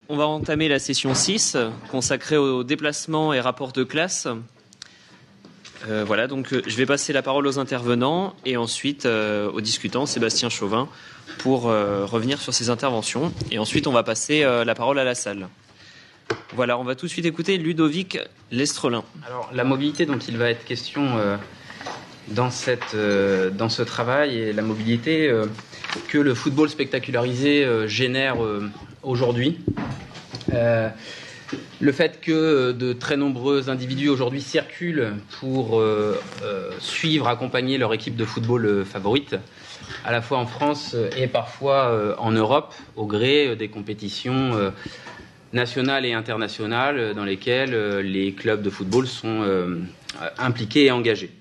on va entamer la session 6, consacrée aux déplacements et rapports de classe. Donc je vais passer la parole aux intervenants et ensuite au discutant, Sébastien Chauvin, pour revenir sur ses interventions. Et ensuite, on va passer la parole à la salle. Voilà, on va tout de suite écouter Ludovic Lestrelin. Alors, la mobilité dont il va être question dans ce travail est la mobilité que le football spectacularisé génère aujourd'hui. Le fait que de très nombreux individus aujourd'hui circulent pour suivre, accompagner leur équipe de football favorite, à la fois en France et parfois en Europe, au gré des compétitions nationales et internationales dans lesquelles les clubs de football sont impliqués et engagés.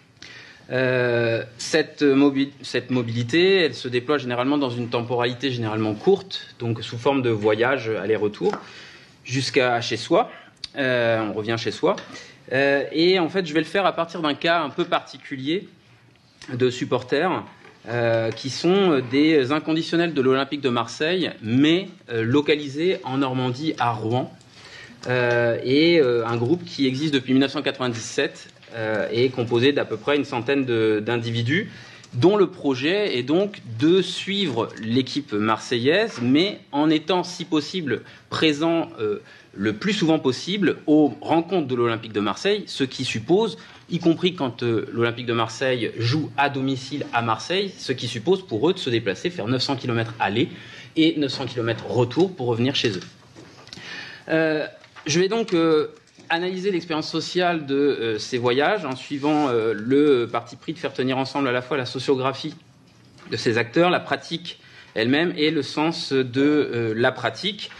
Cette mobilité, elle se déploie généralement dans une temporalité généralement courte, donc sous forme de voyage aller-retour, jusqu'à chez soi. On revient chez soi. Et en fait, je vais le faire à partir d'un cas un peu particulier de supporters qui sont des inconditionnels de l'Olympique de Marseille, mais localisés en Normandie, à Rouen. Et un groupe qui existe depuis 1997 est composé d'à peu près une centaine d'individus, dont le projet est donc de suivre l'équipe marseillaise, mais en étant, si possible, présent le plus souvent possible aux rencontres de l'Olympique de Marseille, ce qui suppose, y compris quand l'Olympique de Marseille joue à domicile à Marseille, ce qui suppose pour eux de se déplacer, faire 900 km aller et 900 km retour pour revenir chez eux. Je vais donc analyser l'expérience sociale de ces voyages en suivant le parti pris de faire tenir ensemble à la fois la sociographie de ces acteurs, la pratique elle-même et le sens de la pratique.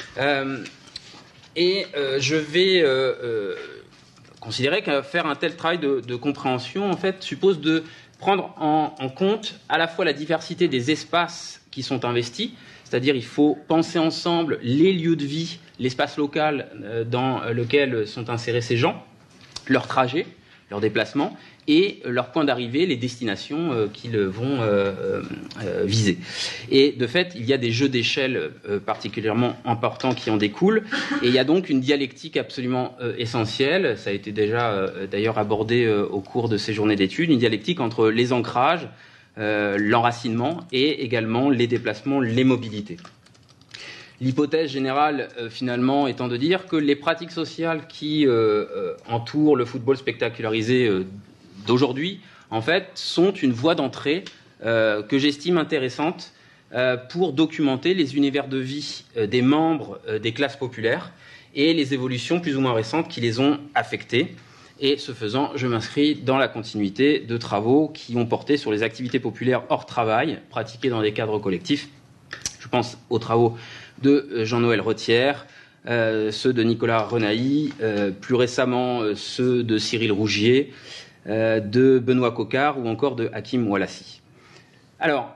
Je vais considérer que faire un tel travail de compréhension en fait suppose de prendre en compte à la fois la diversité des espaces qui sont investis, c'est-à-dire il faut penser ensemble les lieux de vie, l'espace local dans lequel sont insérés ces gens, leurs trajets, leurs déplacements et leurs points d'arrivée, les destinations qu'ils vont viser. Et de fait, il y a des jeux d'échelle particulièrement importants qui en découlent et il y a donc une dialectique absolument essentielle, ça a été déjà d'ailleurs abordé au cours de ces journées d'études, une dialectique entre les ancrages, l'enracinement et également les déplacements, les mobilités. L'hypothèse générale, finalement, étant de dire que les pratiques sociales qui entourent le football spectacularisé d'aujourd'hui, en fait, sont une voie d'entrée que j'estime intéressante pour documenter les univers de vie des membres des classes populaires et les évolutions plus ou moins récentes qui les ont affectés. Et ce faisant, je m'inscris dans la continuité de travaux qui ont porté sur les activités populaires hors travail, pratiquées dans des cadres collectifs. Je pense aux travaux de Jean-Noël Retière, ceux de Nicolas Renaï, plus récemment ceux de Cyril Rougier, de Benoît Coquart ou encore de Hakim Oualassi. Alors,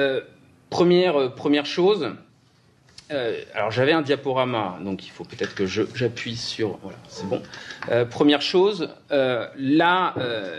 première chose... alors j'avais un diaporama, donc il faut peut-être que j'appuie sur... Voilà, c'est bon. Première chose, là,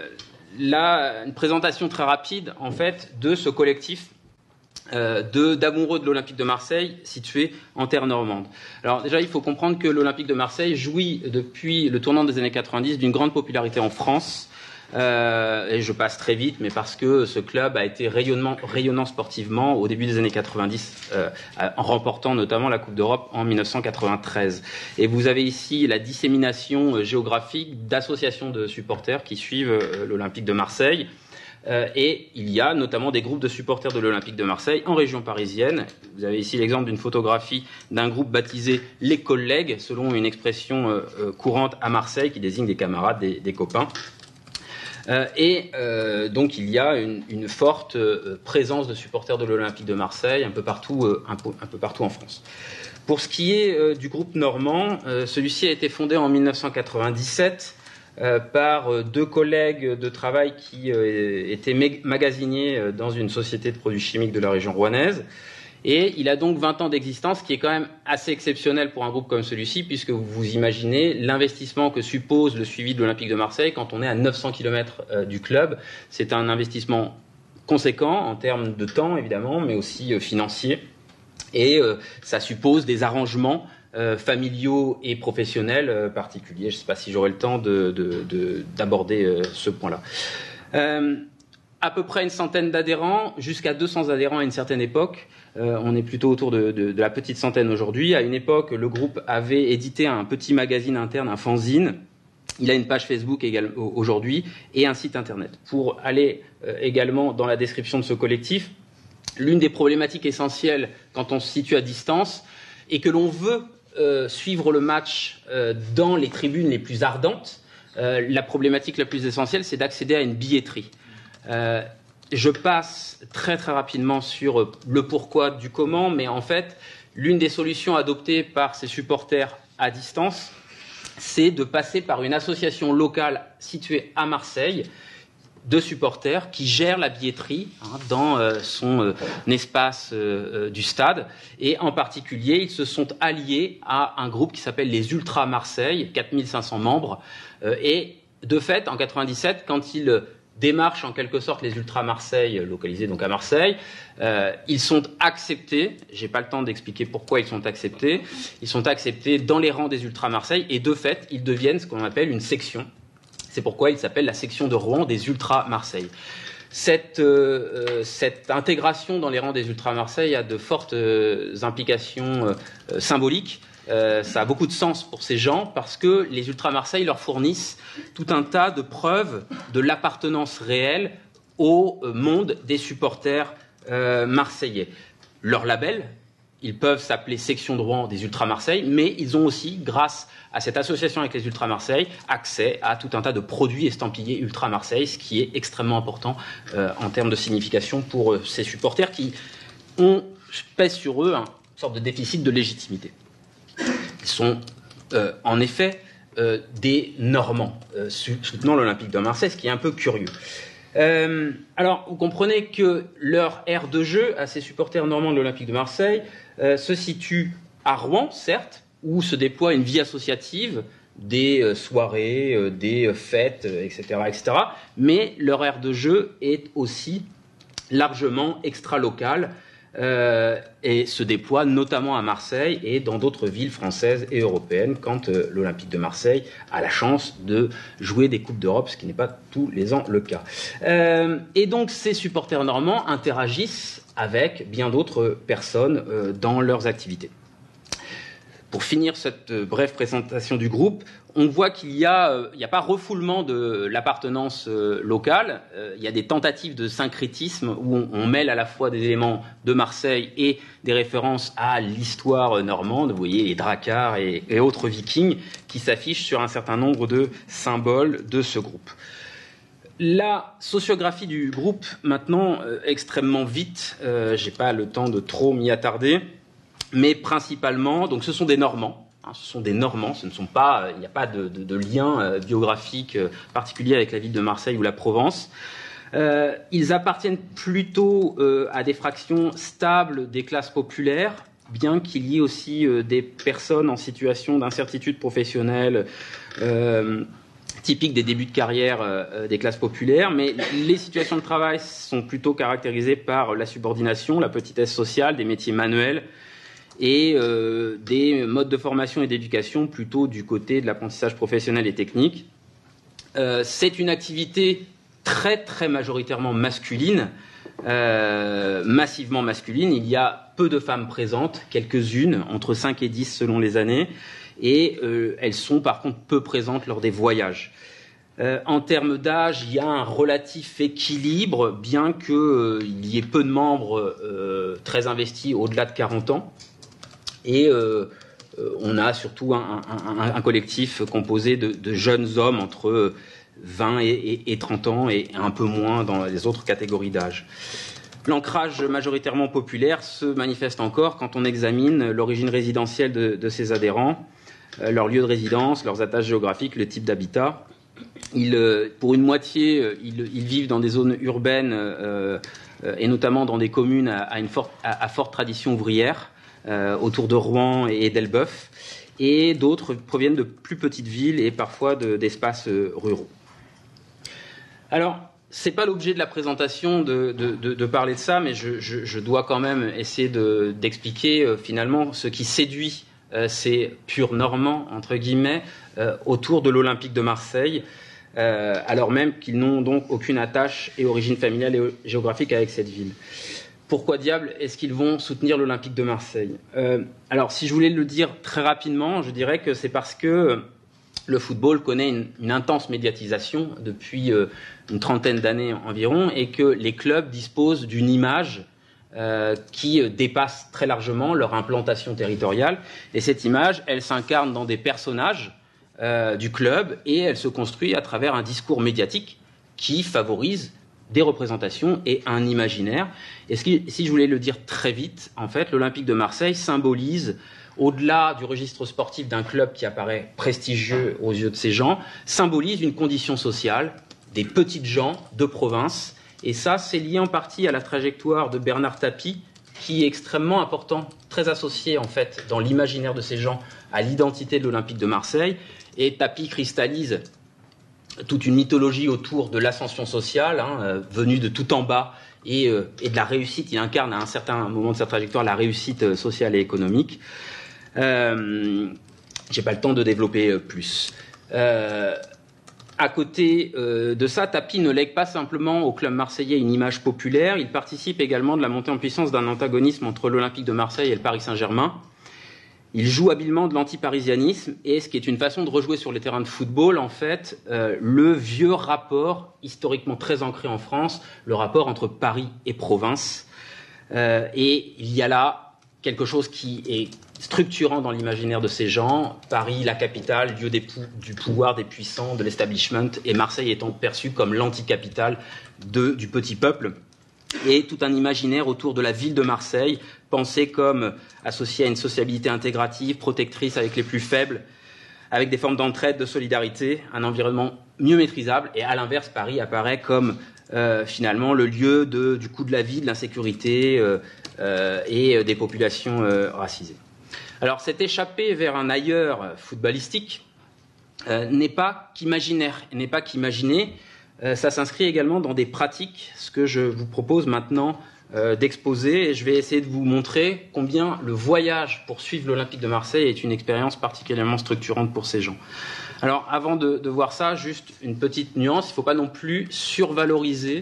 une présentation très rapide, en fait, de ce collectif d'amoureux de l'Olympique de Marseille situé en terre normande. Alors déjà, il faut comprendre que l'Olympique de Marseille jouit depuis le tournant des années 90 d'une grande popularité en France. Et je passe très vite, mais parce que ce club a été rayonnant sportivement au début des années 90, en remportant notamment la Coupe d'Europe en 1993. Et vous avez ici la dissémination géographique d'associations de supporters qui suivent l'Olympique de Marseille. Et il y a notamment des groupes de supporters de l'Olympique de Marseille en région parisienne. Vous avez ici l'exemple d'une photographie d'un groupe baptisé « Les Collègues », selon une expression courante à Marseille qui désigne des camarades, des copains. Donc il y a une forte présence de supporters de l'Olympique de Marseille un peu partout en France. Pour ce qui est du groupe normand, celui-ci a été fondé en 1997 par deux collègues de travail qui étaient magasiniers dans une société de produits chimiques de la région rouennaise. Et il a donc 20 ans d'existence, ce qui est quand même assez exceptionnel pour un groupe comme celui-ci, puisque vous imaginez l'investissement que suppose le suivi de l'Olympique de Marseille quand on est à 900 km du club. C'est un investissement conséquent en termes de temps, évidemment, mais aussi financier. Et ça suppose des arrangements familiaux et professionnels particuliers. Je ne sais pas si j'aurai le temps d'aborder ce point-là. À peu près une centaine d'adhérents, jusqu'à 200 adhérents à une certaine époque. On est plutôt autour de la petite centaine aujourd'hui. À une époque, le groupe avait édité un petit magazine interne, un fanzine. Il a une page Facebook aujourd'hui et un site internet. Pour aller également dans la description de ce collectif, l'une des problématiques essentielles quand on se situe à distance et que l'on veut suivre le match dans les tribunes les plus ardentes, la problématique la plus essentielle, c'est d'accéder à une billetterie. Je passe très très rapidement sur le pourquoi du comment, mais en fait, l'une des solutions adoptées par ces supporters à distance, c'est de passer par une association locale située à Marseille de supporters qui gèrent la billetterie dans son espace du stade. Et en particulier, ils se sont alliés à un groupe qui s'appelle les Ultras Marseille, 4500 membres. Et de fait, en 97, quand ils démarchent en quelque sorte les Ultras Marseille, localisés donc à Marseille, ils sont acceptés. J'ai pas le temps d'expliquer pourquoi ils sont acceptés. Ils sont acceptés dans les rangs des Ultras Marseille et de fait, ils deviennent ce qu'on appelle une section. C'est pourquoi il s'appelle la section de Rouen des Ultras Marseille. Cette intégration dans les rangs des Ultras Marseille a de fortes implications symboliques. Ça a beaucoup de sens pour ces gens parce que les Ultras Marseille leur fournissent tout un tas de preuves de l'appartenance réelle au monde des supporters marseillais. Leur label, ils peuvent s'appeler Section de Rouen des Ultras Marseille, mais ils ont aussi, grâce à cette association avec les Ultras Marseille, accès à tout un tas de produits estampillés Ultras Marseille, ce qui est extrêmement important en termes de signification pour ces supporters qui pèsent sur eux une sorte de déficit de légitimité. Ils sont en effet des Normands soutenant l'Olympique de Marseille, ce qui est un peu curieux. Alors, vous comprenez que leur aire de jeu à ces supporters normands de l'Olympique de Marseille se situe à Rouen, certes, où se déploie une vie associative, des soirées, des fêtes, etc., etc. Mais leur aire de jeu est aussi largement extra-locale et se déploie notamment à Marseille et dans d'autres villes françaises et européennes quand l'Olympique de Marseille a la chance de jouer des Coupes d'Europe, ce qui n'est pas tous les ans le cas. Et donc ces supporters normands interagissent avec bien d'autres personnes dans leurs activités. Pour finir cette brève présentation du groupe, on voit qu'il n'y a pas refoulement de l'appartenance locale. Il y a des tentatives de syncrétisme où on mêle à la fois des éléments de Marseille et des références à l'histoire normande. Vous voyez les dracars et autres vikings qui s'affichent sur un certain nombre de symboles de ce groupe. La sociographie du groupe, maintenant, extrêmement vite. J'ai pas le temps de trop m'y attarder. Mais principalement, donc ce sont des Normands. Ce sont des Normands, il n'y a pas de lien biographique particulier avec la ville de Marseille ou la Provence. Ils appartiennent plutôt à des fractions stables des classes populaires, bien qu'il y ait aussi des personnes en situation d'incertitude professionnelle typiques des débuts de carrière des classes populaires. Mais les situations de travail sont plutôt caractérisées par la subordination, la petitesse sociale, des métiers manuels, et des modes de formation et d'éducation plutôt du côté de l'apprentissage professionnel et technique. C'est une activité très très majoritairement masculine, massivement masculine. Il y a peu de femmes présentes, quelques-unes, entre 5 et 10 selon les années, et elles sont par contre peu présentes lors des voyages. En termes d'âge, il y a un relatif équilibre, bien qu'il y ait peu de membres très investis au-delà de 40 ans. Et on a surtout un collectif composé de jeunes hommes entre 20 et 30 ans et un peu moins dans les autres catégories d'âge. L'ancrage majoritairement populaire se manifeste encore quand on examine l'origine résidentielle de ces adhérents, leur lieu de résidence, leurs attaches géographiques, le type d'habitat. Pour une moitié, ils vivent dans des zones urbaines et notamment dans des communes à forte tradition ouvrière, autour de Rouen et d'Elbeuf, et d'autres proviennent de plus petites villes et parfois d'espaces ruraux. Alors, c'est pas l'objet de la présentation de parler de ça, mais je dois quand même essayer d'expliquer finalement ce qui séduit ces purs Normands, entre guillemets, autour de l'Olympique de Marseille, alors même qu'ils n'ont donc aucune attache et origine familiale et géographique avec cette ville. Pourquoi diable est-ce qu'ils vont soutenir l'Olympique de Marseille ? Alors, si je voulais le dire très rapidement, je dirais que c'est parce que le football connaît une intense médiatisation depuis une trentaine d'années environ, et que les clubs disposent d'une image qui dépasse très largement leur implantation territoriale. Et cette image, elle s'incarne dans des personnages du club, et elle se construit à travers un discours médiatique qui favorise des représentations et un imaginaire. Et si je voulais le dire très vite, en fait, l'Olympique de Marseille symbolise, au-delà du registre sportif d'un club qui apparaît prestigieux aux yeux de ces gens, symbolise une condition sociale des petites gens de province. Et ça, c'est lié en partie à la trajectoire de Bernard Tapie, qui est extrêmement important, très associé en fait dans l'imaginaire de ces gens à l'identité de l'Olympique de Marseille. Et Tapie cristallise toute une mythologie autour de l'ascension sociale, venue de tout en bas, et de la réussite. Il incarne à un certain moment de sa trajectoire la réussite sociale et économique. J'ai pas le temps de développer plus. À côté de ça, Tapie ne lègue pas simplement au club marseillais une image populaire, il participe également de la montée en puissance d'un antagonisme entre l'Olympique de Marseille et le Paris Saint-Germain. Il joue habilement de l'antiparisianisme, et ce qui est une façon de rejouer sur les terrains de football, en fait, le vieux rapport, historiquement très ancré en France, le rapport entre Paris et province. Et il y a là quelque chose qui est structurant dans l'imaginaire de ces gens. Paris, la capitale, lieu du pouvoir des puissants, de l'establishment, et Marseille étant perçue comme l'anticapitale du petit peuple. Et tout un imaginaire autour de la ville de Marseille, pensé comme associé à une sociabilité intégrative, protectrice avec les plus faibles, avec des formes d'entraide, de solidarité, un environnement mieux maîtrisable. Et à l'inverse, Paris apparaît comme finalement le lieu du coût de la vie, de l'insécurité et des populations racisées. Alors cette échappée vers un ailleurs footballistique n'est pas qu'imaginaire, n'est pas qu'imaginer. Ça s'inscrit également dans des pratiques, ce que je vous propose maintenant d'exposer, et je vais essayer de vous montrer combien le voyage pour suivre l'Olympique de Marseille est une expérience particulièrement structurante pour ces gens. Alors avant de voir ça, juste une petite nuance, il ne faut pas non plus survaloriser,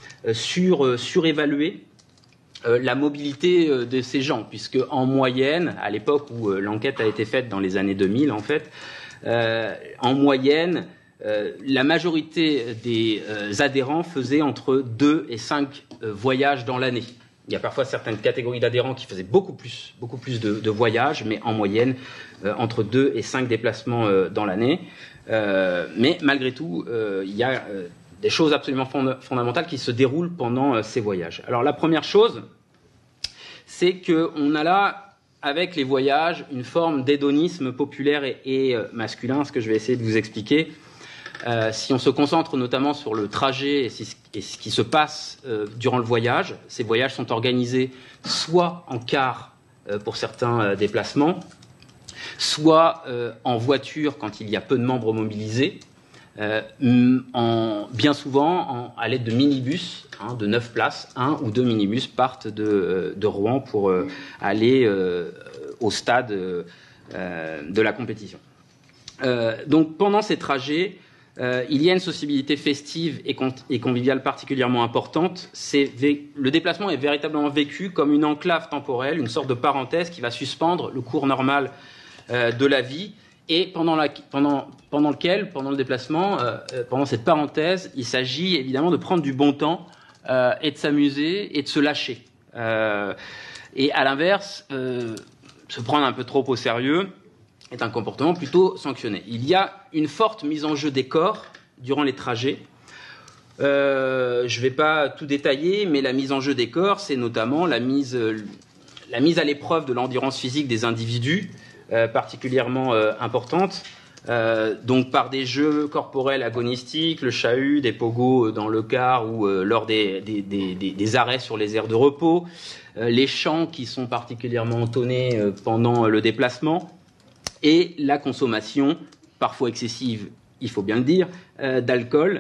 surévaluer la mobilité de ces gens, puisque en moyenne, à l'époque où l'enquête a été faite dans les années 2000 en fait, en moyenne, la majorité des adhérents faisaient entre 2 et 5 voyages dans l'année. Il y a parfois certaines catégories d'adhérents qui faisaient beaucoup plus de voyages, mais en moyenne, entre 2 et 5 déplacements dans l'année. Mais malgré tout, il y a des choses absolument fondamentales qui se déroulent pendant ces voyages. Alors la première chose, c'est qu'on a là, avec les voyages, une forme d'hédonisme populaire et masculin, ce que je vais essayer de vous expliquer. Si on se concentre notamment sur le trajet et ce qui se passe durant le voyage, ces voyages sont organisés soit en car pour certains déplacements, soit en voiture quand il y a peu de membres mobilisés, bien souvent à l'aide de minibus de 9 places. 1 ou 2 minibus partent de Rouen pour aller au stade de la compétition. Donc pendant ces trajets, il y a une sociabilité festive et conviviale particulièrement importante. Le déplacement est véritablement vécu comme une enclave temporelle, une sorte de parenthèse qui va suspendre le cours normal de la vie, et pendant le déplacement, pendant cette parenthèse, il s'agit évidemment de prendre du bon temps et de s'amuser et de se lâcher. Et à l'inverse, se prendre un peu trop au sérieux est un comportement plutôt sanctionné. Il y a une forte mise en jeu des corps durant les trajets. Je ne vais pas tout détailler, mais la mise en jeu des corps, c'est notamment la mise à l'épreuve de l'endurance physique des individus, particulièrement importante, donc par des jeux corporels agonistiques, le chahut, des pogos dans le car ou lors des arrêts sur les aires de repos, les chants qui sont particulièrement entonnés pendant le déplacement, et la consommation, parfois excessive, il faut bien le dire, d'alcool,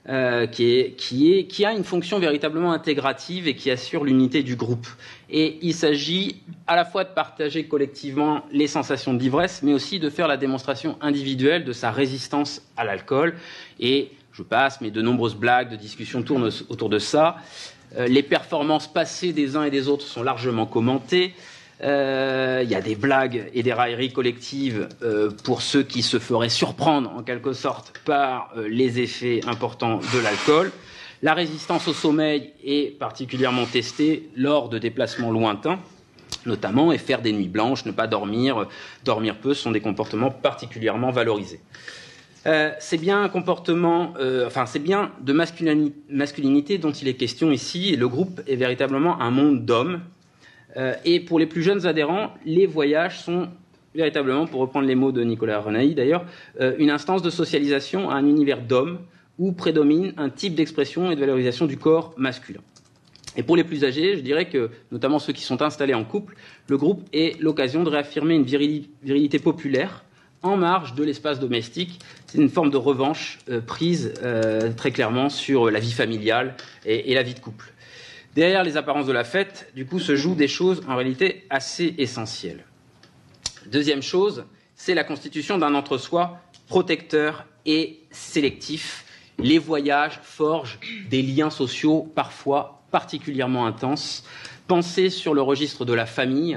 qui a une fonction véritablement intégrative et qui assure l'unité du groupe. Et il s'agit à la fois de partager collectivement les sensations d'ivresse, mais aussi de faire la démonstration individuelle de sa résistance à l'alcool. Et je passe, mais de nombreuses blagues, de discussions tournent autour de ça. Les performances passées des uns et des autres sont largement commentées. Il y a des blagues et des railleries collectives pour ceux qui se feraient surprendre en quelque sorte par les effets importants de l'alcool. La résistance au sommeil est particulièrement testée lors de déplacements lointains, notamment, et faire des nuits blanches, ne pas dormir, dormir peu, sont des comportements particulièrement valorisés. C'est bien un comportement, c'est bien de masculinité dont il est question ici, et le groupe est véritablement un monde d'hommes. Et pour les plus jeunes adhérents, les voyages sont véritablement, pour reprendre les mots de Nicolas Renaï d'ailleurs, une instance de socialisation à un univers d'hommes où prédomine un type d'expression et de valorisation du corps masculin. Et pour les plus âgés, je dirais que, notamment ceux qui sont installés en couple, le groupe est l'occasion de réaffirmer une virilité populaire en marge de l'espace domestique. C'est une forme de revanche prise très clairement sur la vie familiale et la vie de couple. Derrière les apparences de la fête, du coup, se jouent des choses en réalité assez essentielles. Deuxième chose, c'est la constitution d'un entre-soi protecteur et sélectif. Les voyages forgent des liens sociaux parfois particulièrement intenses, pensés sur le registre de la famille.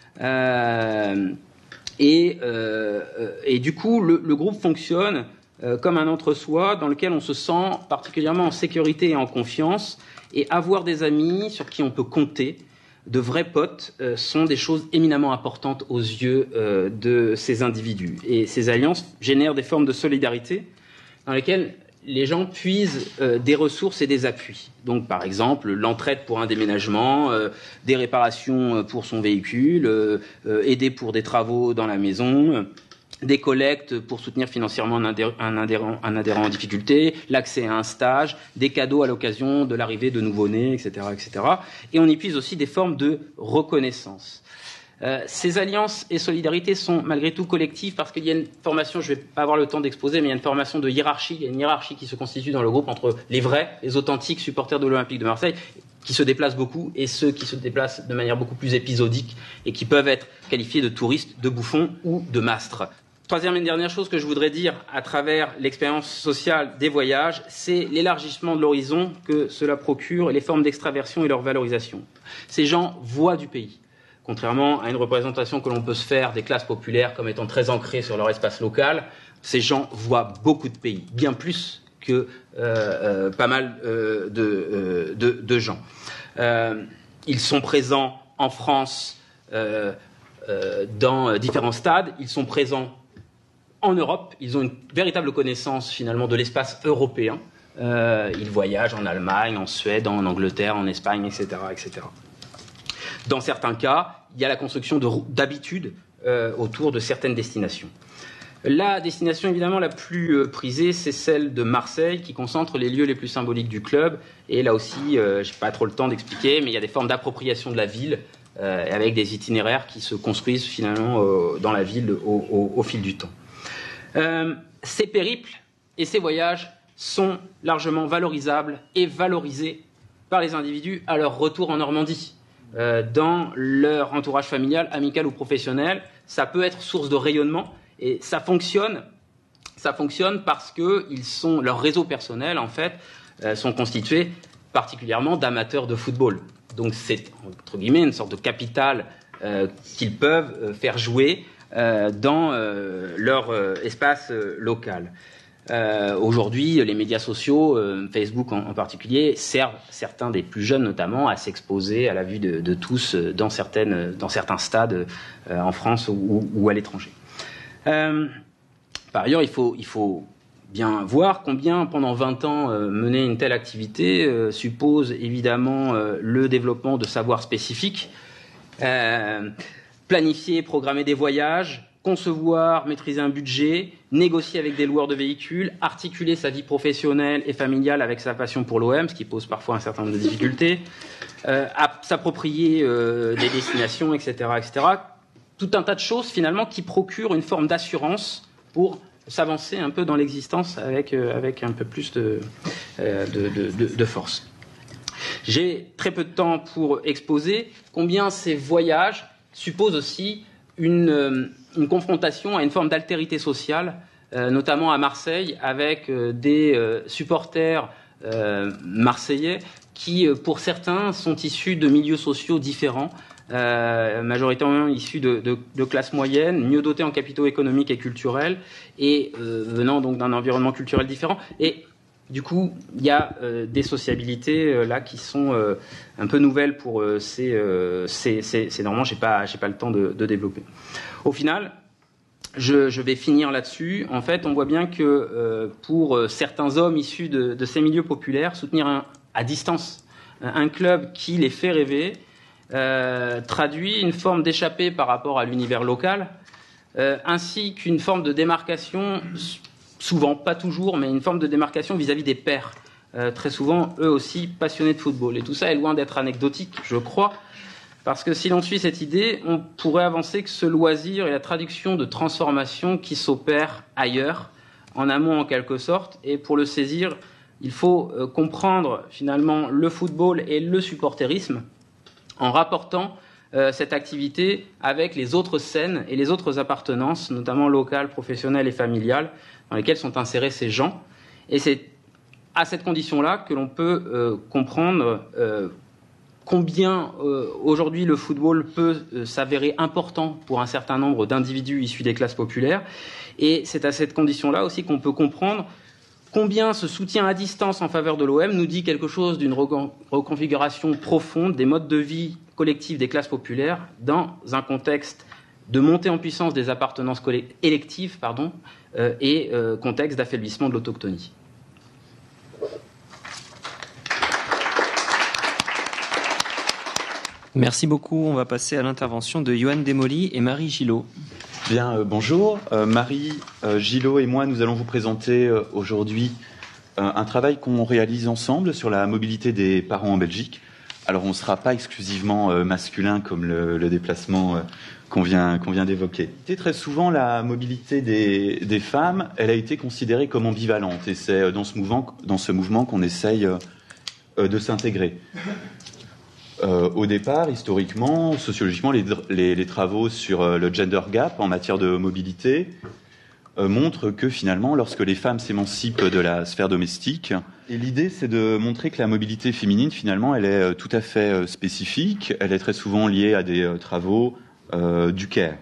Et du coup, le groupe fonctionne comme un entre-soi dans lequel on se sent particulièrement en sécurité et en confiance. Et avoir des amis sur qui on peut compter, de vrais potes, sont des choses éminemment importantes aux yeux de ces individus. Et ces alliances génèrent des formes de solidarité dans lesquelles les gens puisent des ressources et des appuis. Donc, par exemple, l'entraide pour un déménagement, des réparations pour son véhicule, aider pour des travaux dans la maison, des collectes pour soutenir financièrement un adhérent en difficulté, l'accès à un stage, des cadeaux à l'occasion de l'arrivée de nouveau-nés, etc., etc. Et on y puise aussi des formes de reconnaissance. Ces alliances et solidarités sont malgré tout collectives parce qu'il y a une formation, je ne vais pas avoir le temps d'exposer, mais il y a une formation de hiérarchie, il y a une hiérarchie qui se constitue dans le groupe entre les vrais, les authentiques supporters de l'Olympique de Marseille, qui se déplacent beaucoup, et ceux qui se déplacent de manière beaucoup plus épisodique et qui peuvent être qualifiés de touristes, de bouffons ou de mastres. Troisième et dernière chose que je voudrais dire à travers l'expérience sociale des voyages, c'est l'élargissement de l'horizon que cela procure et les formes d'extraversion et leur valorisation. Ces gens voient du pays, contrairement à une représentation que l'on peut se faire des classes populaires comme étant très ancrées sur leur espace local. Ces gens voient beaucoup de pays, bien plus que pas mal de gens. Ils sont présents en France dans différents stades, ils sont présents en Europe, ils ont une véritable connaissance finalement de l'espace européen. Ils voyagent en Allemagne, en Suède, en Angleterre, en Espagne, etc., etc. Dans certains cas, il y a la construction d'habitudes autour de certaines destinations. La destination évidemment la plus prisée, c'est celle de Marseille, qui concentre les lieux les plus symboliques du club. Et là aussi, je n'ai pas trop le temps d'expliquer, mais il y a des formes d'appropriation de la ville, avec des itinéraires qui se construisent finalement dans la ville au fil du temps. Ces périples et ces voyages sont largement valorisables et valorisés par les individus à leur retour en Normandie. Dans leur entourage familial, amical ou professionnel, ça peut être source de rayonnement et ça fonctionne parce que leurs réseaux personnels en fait sont constitués particulièrement d'amateurs de football. Donc c'est entre guillemets une sorte de capital qu'ils peuvent faire jouer dans leur espace local. Aujourd'hui, les médias sociaux, Facebook en particulier, servent certains des plus jeunes notamment à s'exposer à la vue de tous dans certains stades en France ou à l'étranger. Par ailleurs, il faut bien voir combien, pendant 20 ans, mener une telle activité suppose évidemment le développement de savoirs spécifiques, planifier et programmer des voyages, concevoir, maîtriser un budget, négocier avec des loueurs de véhicules, articuler sa vie professionnelle et familiale avec sa passion pour l'OM, ce qui pose parfois un certain nombre de difficultés, s'approprier des destinations, etc., etc. Tout un tas de choses, finalement, qui procurent une forme d'assurance pour s'avancer un peu dans l'existence avec un peu plus de force. J'ai très peu de temps pour exposer combien ces voyages supposent aussi une confrontation à une forme d'altérité sociale, notamment à Marseille, avec des supporters marseillais qui, pour certains, sont issus de milieux sociaux différents, majoritairement issus de classes moyennes, mieux dotés en capitaux économiques et culturels, et venant donc d'un environnement culturel différent. Et du coup, il y a des sociabilités là qui sont un peu nouvelles pour ces normalement, j'ai pas le temps de développer. Au final, je vais finir là-dessus. En fait, on voit bien que pour certains hommes issus de ces milieux populaires, soutenir à distance un club qui les fait rêver traduit une forme d'échappée par rapport à l'univers local, ainsi qu'une forme de démarcation, souvent, pas toujours, mais une forme de démarcation vis-à-vis des pairs, très souvent, eux aussi, passionnés de football. Et tout ça est loin d'être anecdotique, je crois, parce que si l'on suit cette idée, on pourrait avancer que ce loisir est la traduction de transformations qui s'opèrent ailleurs, en amont en quelque sorte, et pour le saisir, il faut comprendre finalement le football et le supporterisme en rapportant cette activité avec les autres scènes et les autres appartenances, notamment locales, professionnelles et familiales, dans lesquelles sont insérés ces gens. Et c'est à cette condition-là que l'on peut comprendre combien aujourd'hui le football peut s'avérer important pour un certain nombre d'individus issus des classes populaires. Et c'est à cette condition-là aussi qu'on peut comprendre combien ce soutien à distance en faveur de l'OM nous dit quelque chose d'une reconfiguration profonde des modes de vie collectifs des classes populaires dans un contexte de montée en puissance des appartenances électives et contexte d'affaiblissement de l'autachtonie. Merci beaucoup. On va passer à l'intervention de Yoann Desmolly et Marie Gillot. Bien, bonjour. Marie Gillot et moi, nous allons vous présenter aujourd'hui un travail qu'on réalise ensemble sur la mobilité des parents en Belgique. Alors, on ne sera pas exclusivement masculin comme le déplacement qu'on vient d'évoquer. Très souvent, la mobilité des femmes, elle a été considérée comme ambivalente, et c'est dans ce mouvement qu'on essaye de s'intégrer. Au départ, historiquement, sociologiquement, les travaux sur le gender gap en matière de mobilité montrent que finalement, lorsque les femmes s'émancipent de la sphère domestique, et l'idée c'est de montrer que la mobilité féminine, finalement, elle est tout à fait spécifique, elle est très souvent liée à des travaux du care.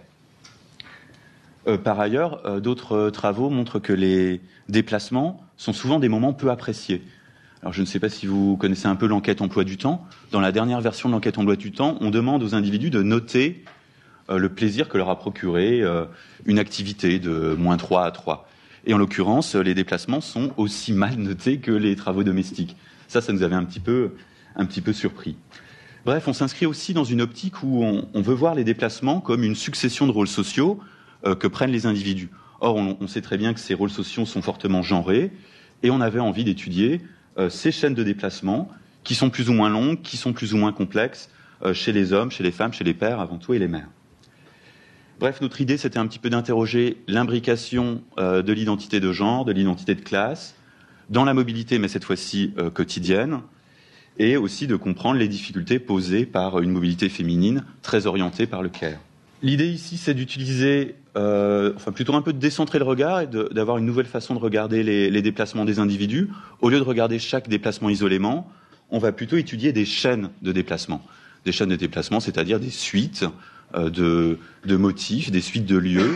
Par ailleurs, d'autres travaux montrent que les déplacements sont souvent des moments peu appréciés. Alors, je ne sais pas si vous connaissez un peu l'enquête emploi du temps. Dans la dernière version de l'enquête emploi du temps, on demande aux individus de noter le plaisir que leur a procuré une activité de -3 à 3. Et en l'occurrence, les déplacements sont aussi mal notés que les travaux domestiques. Ça nous avait un petit peu surpris. Bref, on s'inscrit aussi dans une optique où on veut voir les déplacements comme une succession de rôles sociaux que prennent les individus. Or, on sait très bien que ces rôles sociaux sont fortement genrés, et on avait envie d'étudier ces chaînes de déplacement qui sont plus ou moins longues, qui sont plus ou moins complexes chez les hommes, chez les femmes, chez les pères avant tout et les mères. Bref, notre idée, c'était un petit peu d'interroger l'imbrication de l'identité de genre, de l'identité de classe, dans la mobilité, mais cette fois-ci quotidienne, et aussi de comprendre les difficultés posées par une mobilité féminine très orientée par le care. L'idée ici, c'est d'utiliser, plutôt un peu de décentrer le regard et d'avoir une nouvelle façon de regarder les déplacements des individus. Au lieu de regarder chaque déplacement isolément, on va plutôt étudier des chaînes de déplacement. Des chaînes de déplacement, c'est-à-dire des suites de motifs, des suites de lieux,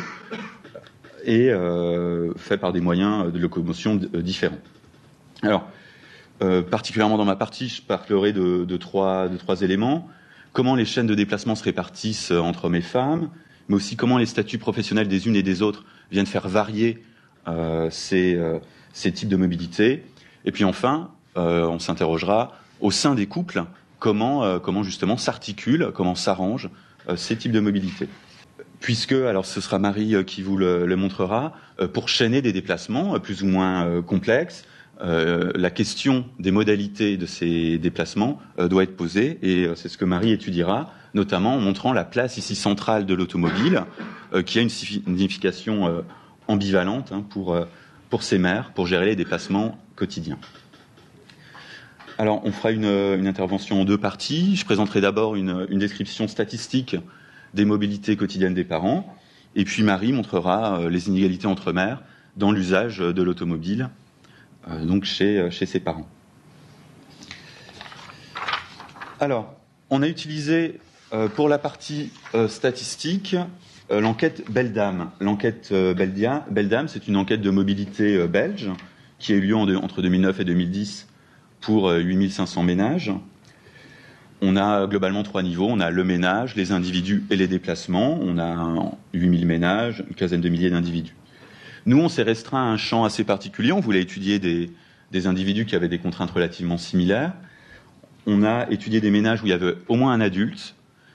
et faits par des moyens de locomotion différents. Alors, particulièrement dans ma partie, je parlerai de trois éléments. Comment les chaînes de déplacement se répartissent entre hommes et femmes, mais aussi comment les statuts professionnels des unes et des autres viennent faire varier ces types de mobilité. Et puis enfin, on s'interrogera au sein des couples comment justement s'articulent, comment s'arrangent ces types de mobilité. Puisque, alors ce sera Marie qui vous le montrera, pour chaîner des déplacements plus ou moins complexes, la question des modalités de ces déplacements doit être posée, et c'est ce que Marie étudiera, notamment en montrant la place ici centrale de l'automobile, qui a une signification ambivalente pour ces mères, pour gérer les déplacements quotidiens. Alors, on fera une intervention en 2 parties. Je présenterai d'abord une description statistique des mobilités quotidiennes des parents, et puis Marie montrera les inégalités entre mères dans l'usage de l'automobile, donc chez ses parents. Alors, on a utilisé pour la partie statistique l'enquête Beldam. L'enquête Beldam, c'est une enquête de mobilité belge qui a eu lieu entre 2009 et 2010 pour 8500 ménages. On a globalement 3 niveaux. On a le ménage, les individus et les déplacements. On a 8000 ménages, une quinzaine de milliers d'individus. Nous, on s'est restreint à un champ assez particulier. On voulait étudier des individus qui avaient des contraintes relativement similaires. On a étudié des ménages où il y avait au moins un adulte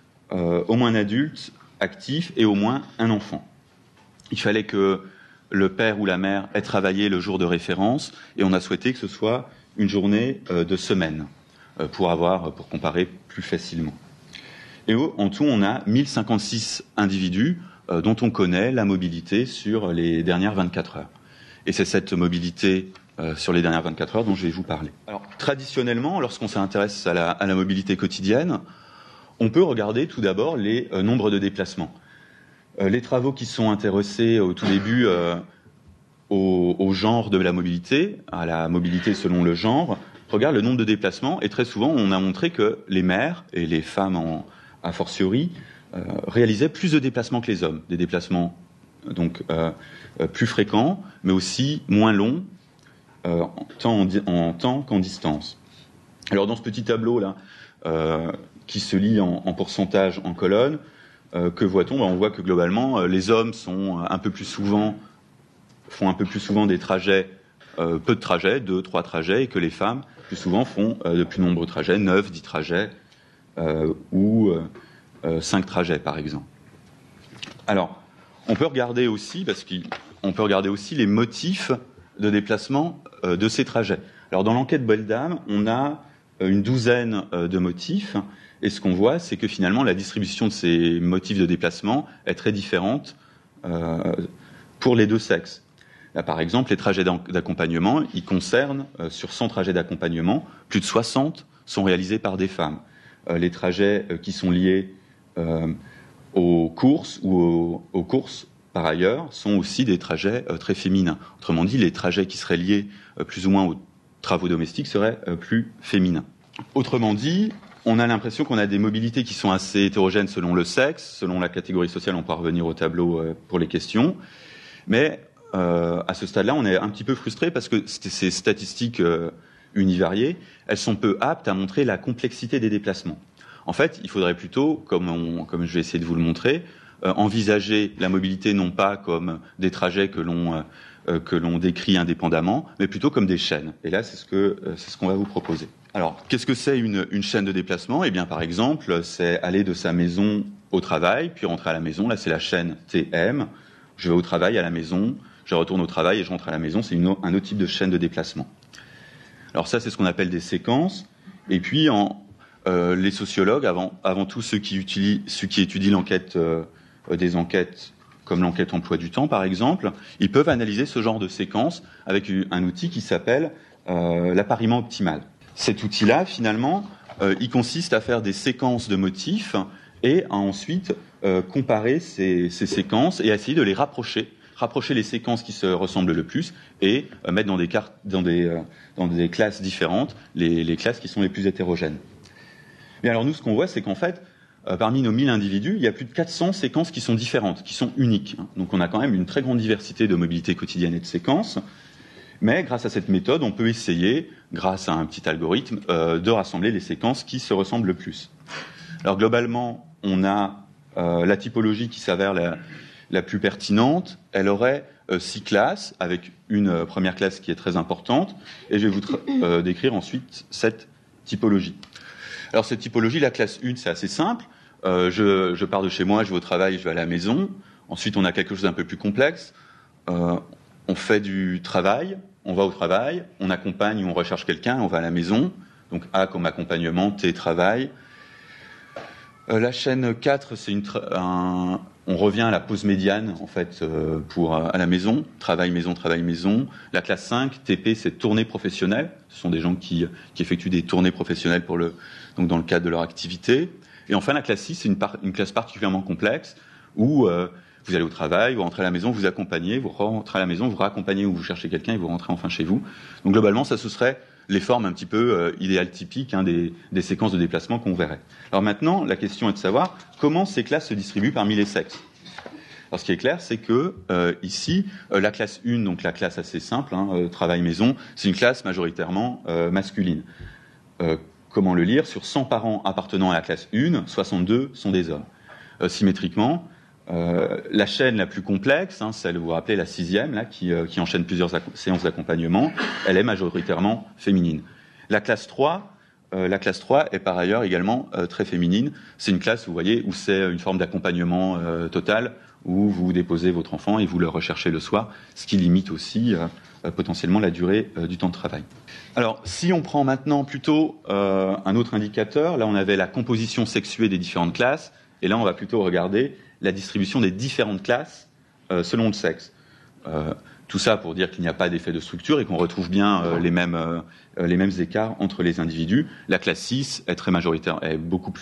actif et au moins un enfant. Il fallait que le père ou la mère ait travaillé le jour de référence, et on a souhaité que ce soit une journée de semaine pour comparer plus facilement. Et en tout, on a 1056 individus dont on connaît la mobilité sur les dernières 24 heures. Et c'est cette mobilité sur les dernières 24 heures dont je vais vous parler. Alors, traditionnellement, lorsqu'on s'intéresse à la mobilité quotidienne, on peut regarder tout d'abord les nombres de déplacements. Les travaux qui sont intéressés au tout début au genre de la mobilité, à la mobilité selon le genre, regardent le nombre de déplacements, et très souvent on a montré que les mères, et les femmes a fortiori, réalisaient plus de déplacements que les hommes, des déplacements donc plus fréquents, mais aussi moins longs, en temps qu'en distance. Alors dans ce petit tableau-là, qui se lit en pourcentage en colonne, que voit-on ? On voit que globalement, les hommes font un peu plus souvent des trajets, peu de trajets, 2, 3 trajets, et que les femmes, plus souvent, font de plus nombreux trajets, 9, 10 trajets, ou 5 trajets, par exemple. Alors, on peut regarder aussi les motifs de déplacement de ces trajets. Alors, dans l'enquête Beldam, on a une douzaine de motifs, et ce qu'on voit, c'est que finalement, la distribution de ces motifs de déplacement est très différente pour les 2 sexes. Là, par exemple, les trajets d'accompagnement, ils concernent, sur 100 trajets d'accompagnement, plus de 60 sont réalisés par des femmes. Les trajets qui sont liés aux courses ou aux courses, par ailleurs, sont aussi des trajets très féminins. Autrement dit, les trajets qui seraient liés plus ou moins aux travaux domestiques seraient plus féminins. Autrement dit, on a l'impression qu'on a des mobilités qui sont assez hétérogènes selon le sexe, selon la catégorie sociale. On pourra revenir au tableau pour les questions. Mais à ce stade-là, on est un petit peu frustré parce que ces statistiques univariées, elles sont peu aptes à montrer la complexité des déplacements. En fait, il faudrait plutôt, comme je vais essayer de vous le montrer, envisager la mobilité non pas comme des trajets que l'on décrit indépendamment, mais plutôt comme des chaînes. Et là, c'est ce qu'on va vous proposer. Alors, qu'est-ce que c'est une chaîne de déplacement ? Eh bien, par exemple, c'est aller de sa maison au travail, puis rentrer à la maison. Là, c'est la chaîne TM. Je vais au travail, à la maison, je retourne au travail et je rentre à la maison. C'est un autre type de chaîne de déplacement. Alors ça, c'est ce qu'on appelle des séquences. Et puis, les sociologues, avant tout ceux qui étudient l'enquête, des enquêtes comme l'enquête emploi du temps, par exemple, ils peuvent analyser ce genre de séquences avec un outil qui s'appelle l'appariement optimal. Cet outil-là, finalement, il consiste à faire des séquences de motifs et à ensuite comparer ces séquences et à essayer de les rapprocher les séquences qui se ressemblent le plus et mettre dans des classes différentes les classes qui sont les plus hétérogènes. Mais alors nous, ce qu'on voit, c'est qu'en fait, parmi nos 1000 individus, il y a plus de 400 séquences qui sont différentes, qui sont uniques. Donc on a quand même une très grande diversité de mobilité quotidienne et de séquences. Mais grâce à cette méthode, on peut essayer, grâce à un petit algorithme, de rassembler les séquences qui se ressemblent le plus. Alors globalement, on a la typologie qui s'avère la plus pertinente. Elle aurait 6 classes, avec une première classe qui est très importante, et je vais vous décrire ensuite cette typologie. Alors cette typologie, la classe 1, c'est assez simple. Je pars de chez moi, je vais au travail, je vais à la maison. Ensuite, on a quelque chose d'un peu plus complexe. On fait du travail, on va au travail, on accompagne ou on recherche quelqu'un, on va à la maison. Donc A comme accompagnement, T travail. La chaîne 4, c'est On revient à la pause médiane, en fait, à la maison, travail maison. La classe 5, TP, c'est tournée professionnelle. Ce sont des gens qui effectuent des tournées professionnelles donc dans le cadre de leur activité. Et enfin, la classe 6, c'est une classe particulièrement complexe où vous allez au travail, vous rentrez à la maison, vous accompagnez, vous rentrez à la maison, vous raccompagnez ou vous cherchez quelqu'un et vous rentrez enfin chez vous. Donc globalement, ça, ce serait les formes un petit peu idéales typiques des séquences de déplacement qu'on verrait. Alors maintenant, la question est de savoir comment ces classes se distribuent parmi les sexes. Alors ce qui est clair, c'est que ici, la classe 1, donc la classe assez simple, travail-maison, c'est une classe majoritairement masculine. Comment le lire ? Sur 100 parents appartenant à la classe 1, 62 sont des hommes. Symétriquement, la chaîne la plus complexe, celle, vous vous rappelez, la 6e, là, qui enchaîne plusieurs séances d'accompagnement, elle est majoritairement féminine. La classe 3 est par ailleurs également très féminine. C'est une classe, vous voyez, où c'est une forme d'accompagnement total, où vous déposez votre enfant et vous le recherchez le soir, ce qui limite aussi potentiellement la durée du temps de travail. Alors, si on prend maintenant plutôt un autre indicateur, là on avait la composition sexuée des différentes classes, et là on va plutôt regarder la distribution des différentes classes selon le sexe. Tout ça pour dire qu'il n'y a pas d'effet de structure et qu'on retrouve bien les mêmes écarts entre les individus. La classe 6 est très majoritaire, est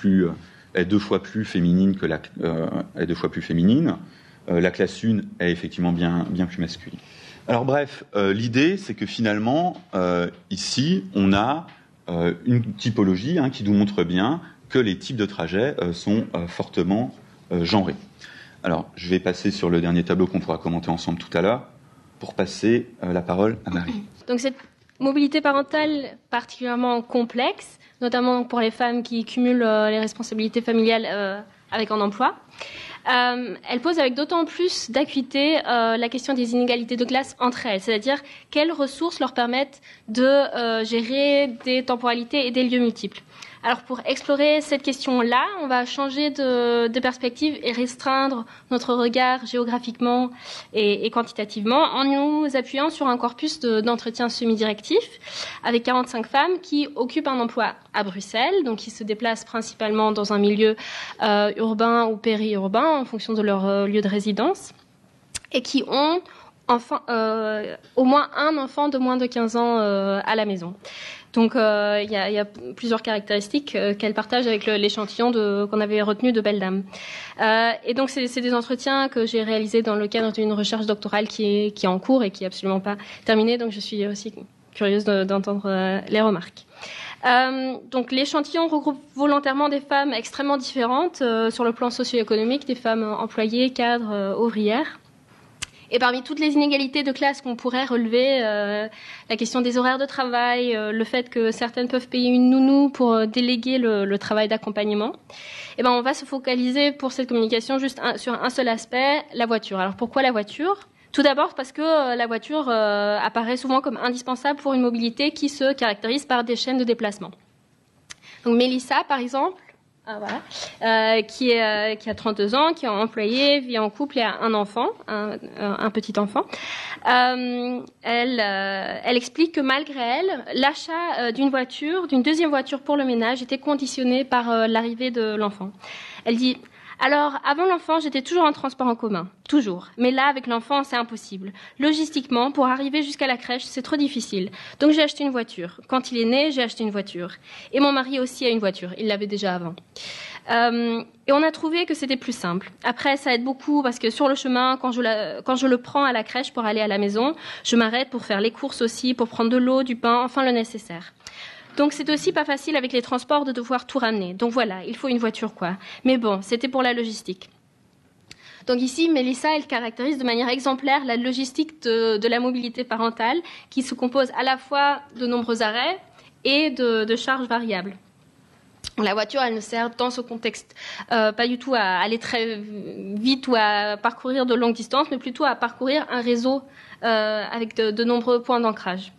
2 fois plus féminine que est 2 fois plus féminine. La classe 1 est effectivement bien plus masculine. Alors bref, l'idée c'est que finalement ici on a une typologie qui nous montre bien que les types de trajets sont fortement genrés. Alors je vais passer sur le dernier tableau qu'on pourra commenter ensemble tout à l'heure pour passer la parole à Marie. Donc cette mobilité parentale particulièrement complexe, notamment pour les femmes qui cumulent les responsabilités familiales avec un emploi, elle pose avec d'autant plus d'acuité la question des inégalités de classe entre elles, c'est-à-dire quelles ressources leur permettent de gérer des temporalités et des lieux multiples. Alors pour explorer cette question-là, on va changer de perspective et restreindre notre regard géographiquement et quantitativement en nous appuyant sur un corpus d'entretien semi-directif avec 45 femmes qui occupent un emploi à Bruxelles, donc qui se déplacent principalement dans un milieu urbain ou périurbain en fonction de leur lieu de résidence et qui ont au moins un enfant de moins de 15 ans à la maison. Donc il y a plusieurs caractéristiques qu'elle partage avec l'échantillon qu'on avait retenu de Belle Dame. Et donc c'est des entretiens que j'ai réalisés dans le cadre d'une recherche doctorale qui est en cours et qui est absolument pas terminée. Donc je suis aussi curieuse d'entendre les remarques. Donc l'échantillon regroupe volontairement des femmes extrêmement différentes sur le plan socio-économique, des femmes employées, cadres, ouvrières. Et parmi toutes les inégalités de classe qu'on pourrait relever, la question des horaires de travail, le fait que certaines peuvent payer une nounou pour déléguer le travail d'accompagnement, on va se focaliser pour cette communication juste sur un seul aspect, la voiture. Alors pourquoi la voiture ? Tout d'abord parce que la voiture apparaît souvent comme indispensable pour une mobilité qui se caractérise par des chaînes de déplacement. Donc Mélissa, par exemple, qui a 32 ans, qui est employée, vit en couple et a un enfant, un petit enfant. Elle explique que malgré elle, l'achat d'une deuxième voiture pour le ménage était conditionné par l'arrivée de l'enfant. Elle dit: alors, avant l'enfant, j'étais toujours en transport en commun, toujours. Mais là, avec l'enfant, c'est impossible. Logistiquement, pour arriver jusqu'à la crèche, c'est trop difficile. Donc j'ai acheté une voiture. Quand il est né, j'ai acheté une voiture. Et mon mari aussi a une voiture. Il l'avait déjà avant. Et on a trouvé que c'était plus simple. Après, ça aide beaucoup parce que sur le chemin, quand je le prends à la crèche pour aller à la maison, je m'arrête pour faire les courses aussi, pour prendre de l'eau, du pain, enfin le nécessaire. Donc c'est aussi pas facile avec les transports de devoir tout ramener. Donc voilà, il faut une voiture quoi. Mais bon, c'était pour la logistique. Donc ici, Mélissa, elle caractérise de manière exemplaire la logistique de la mobilité parentale qui se compose à la fois de nombreux arrêts et de charges variables. La voiture, elle ne sert dans ce contexte pas du tout à aller très vite ou à parcourir de longues distances, mais plutôt à parcourir un réseau avec de nombreux points d'ancrage.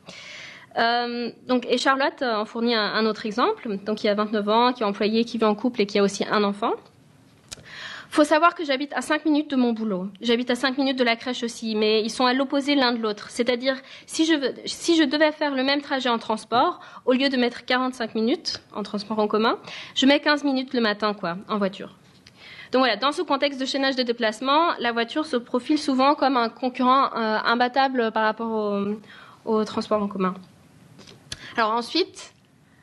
Et Charlotte en fournit un autre exemple, donc qui a 29 ans, qui est employée, qui vit en couple et qui a aussi un enfant. Faut savoir que j'habite à 5 minutes de mon boulot. J'habite à 5 minutes de la crèche aussi, mais ils sont à l'opposé l'un de l'autre. C'est-à-dire, si je devais faire le même trajet en transport, au lieu de mettre 45 minutes en transport en commun, je mets 15 minutes le matin, en voiture. Donc voilà, dans ce contexte de chaînage de déplacement, la voiture se profile souvent comme un concurrent imbattable par rapport au transport en commun. Alors ensuite,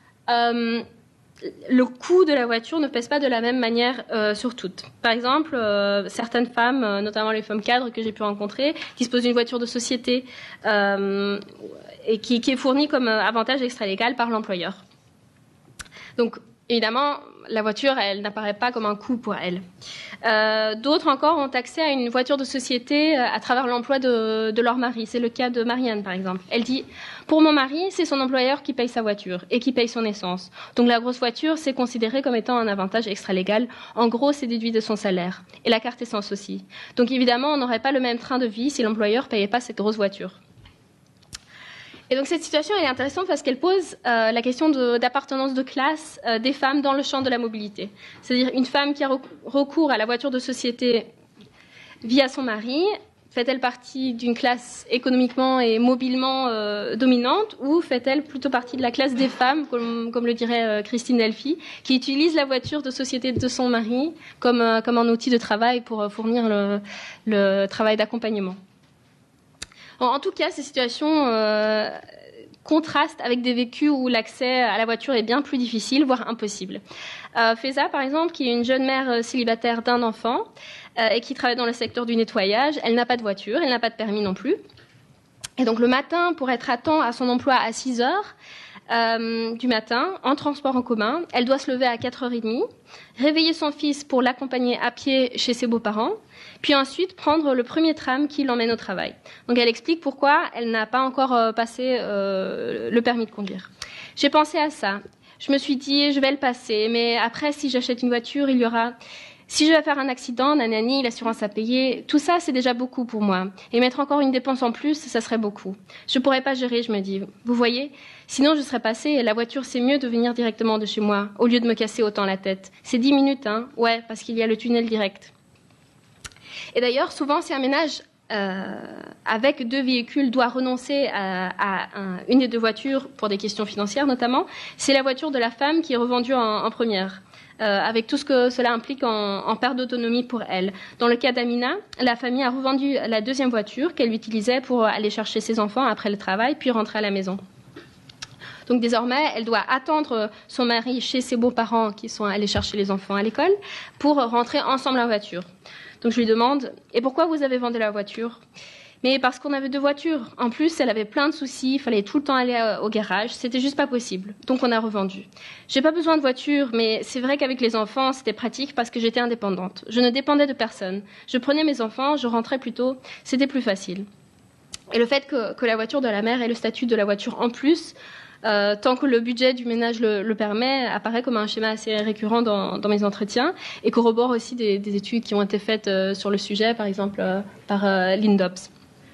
le coût de la voiture ne pèse pas de la même manière sur toutes. Par exemple, certaines femmes, notamment les femmes cadres que j'ai pu rencontrer, disposent d'une voiture de société et qui est fournie comme avantage extra-légal par l'employeur. Donc, évidemment, la voiture, elle n'apparaît pas comme un coût pour elle. D'autres encore ont accès à une voiture de société à travers l'emploi de leur mari. C'est le cas de Marianne, par exemple. Elle dit « Pour mon mari, c'est son employeur qui paye sa voiture et qui paye son essence. Donc la grosse voiture, c'est considéré comme étant un avantage extra-légal. En gros, c'est déduit de son salaire. Et la carte essence aussi. Donc évidemment, on n'aurait pas le même train de vie si l'employeur ne payait pas cette grosse voiture. » Et donc cette situation elle est intéressante parce qu'elle pose la question d'appartenance de classe des femmes dans le champ de la mobilité. C'est-à-dire une femme qui a recours à la voiture de société via son mari, fait-elle partie d'une classe économiquement et mobilement dominante ou fait-elle plutôt partie de la classe des femmes, comme le dirait Christine Delphi, qui utilise la voiture de société de son mari comme un outil de travail pour fournir le travail d'accompagnement. En tout cas, ces situations contrastent avec des vécus où l'accès à la voiture est bien plus difficile, voire impossible. Feza, par exemple, qui est une jeune mère célibataire d'un enfant et qui travaille dans le secteur du nettoyage, elle n'a pas de voiture, elle n'a pas de permis non plus. Et donc le matin, pour être à temps à son emploi à 6 heures du matin, en transport en commun, elle doit se lever à 4h30, réveiller son fils pour l'accompagner à pied chez ses beaux-parents, puis ensuite prendre le premier tram qui l'emmène au travail. Donc elle explique pourquoi elle n'a pas encore passé le permis de conduire. J'ai pensé à ça. Je me suis dit, je vais le passer, mais après, si j'achète une voiture, il y aura... Si je vais faire un accident, nanani, l'assurance à payer, tout ça, c'est déjà beaucoup pour moi. Et mettre encore une dépense en plus, ça serait beaucoup. Je pourrais pas gérer, je me dis. Vous voyez? Sinon, je serais passée et la voiture, c'est mieux de venir directement de chez moi, au lieu de me casser autant la tête. C'est 10 minutes, hein? Ouais, parce qu'il y a le tunnel direct. Et d'ailleurs, souvent, si un ménage avec 2 véhicules doit renoncer à une des 2 voitures pour des questions financières notamment, c'est la voiture de la femme qui est revendue en première. Avec tout ce que cela implique en perte d'autonomie pour elle. Dans le cas d'Amina, la famille a revendu la 2e voiture qu'elle utilisait pour aller chercher ses enfants après le travail, puis rentrer à la maison. Donc désormais, elle doit attendre son mari chez ses beaux-parents qui sont allés chercher les enfants à l'école pour rentrer ensemble en voiture. Donc je lui demande « Et pourquoi vous avez vendu la voiture ?» Mais parce qu'on avait 2 voitures. En plus, elle avait plein de soucis, il fallait tout le temps aller au garage, c'était juste pas possible. Donc on a revendu. J'ai pas besoin de voiture, mais c'est vrai qu'avec les enfants, c'était pratique parce que j'étais indépendante. Je ne dépendais de personne. Je prenais mes enfants, je rentrais plus tôt, c'était plus facile. Et le fait que la voiture de la mère ait le statut de la voiture en plus, tant que le budget du ménage le permet, apparaît comme un schéma assez récurrent dans mes entretiens et corrobore aussi des études qui ont été faites sur le sujet, par exemple par Lindops.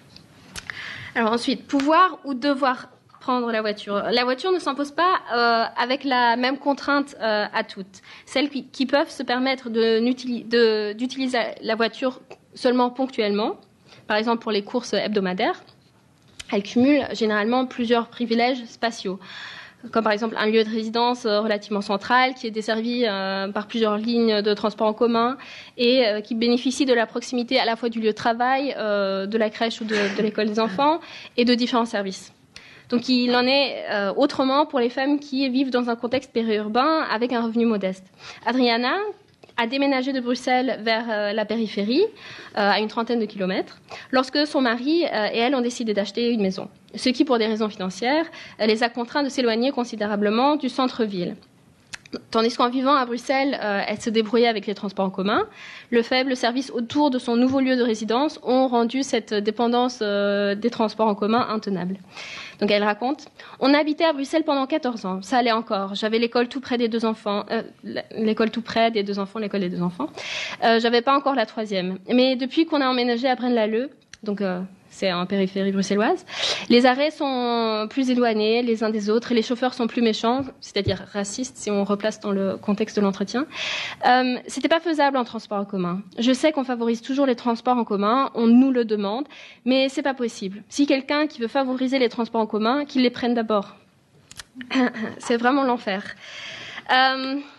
Alors ensuite, pouvoir ou devoir prendre la voiture. La voiture ne s'impose pas avec la même contrainte à toutes. Celles qui peuvent se permettre d'utiliser la voiture seulement ponctuellement, par exemple pour les courses hebdomadaires, elles cumulent généralement plusieurs privilèges spatiaux, comme par exemple un lieu de résidence relativement central qui est desservi par plusieurs lignes de transport en commun et qui bénéficie de la proximité à la fois du lieu de travail, de la crèche ou de l'école des enfants et de différents services. Donc il en est autrement pour les femmes qui vivent dans un contexte périurbain avec un revenu modeste. Adriana a déménagé de Bruxelles vers la périphérie, à une 30aine de kilomètres, lorsque son mari et elle ont décidé d'acheter une maison. Ce qui, pour des raisons financières, les a contraints de s'éloigner considérablement du centre-ville. Tandis qu'en vivant à Bruxelles, elle se débrouillait avec les transports en commun. Le faible service autour de son nouveau lieu de résidence ont rendu cette dépendance des transports en commun intenable. Donc elle raconte « On habitait à Bruxelles pendant 14 ans, ça allait encore. J'avais l'école tout près des 2 enfants, l'école tout près des 2 enfants, l'école des 2 enfants. J'avais pas encore la 3e. Mais depuis qu'on a emménagé à Braine-l'Alleud, donc c'est en périphérie bruxelloise, les arrêts sont plus éloignés les uns des autres et les chauffeurs sont plus méchants, c'est-à-dire racistes si on replace dans le contexte de l'entretien. C'était pas faisable en transport en commun. Je sais qu'on favorise toujours les transports en commun, on nous le demande, mais c'est pas possible. Si quelqu'un qui veut favoriser les transports en commun, qu'il les prenne d'abord. C'est vraiment l'enfer.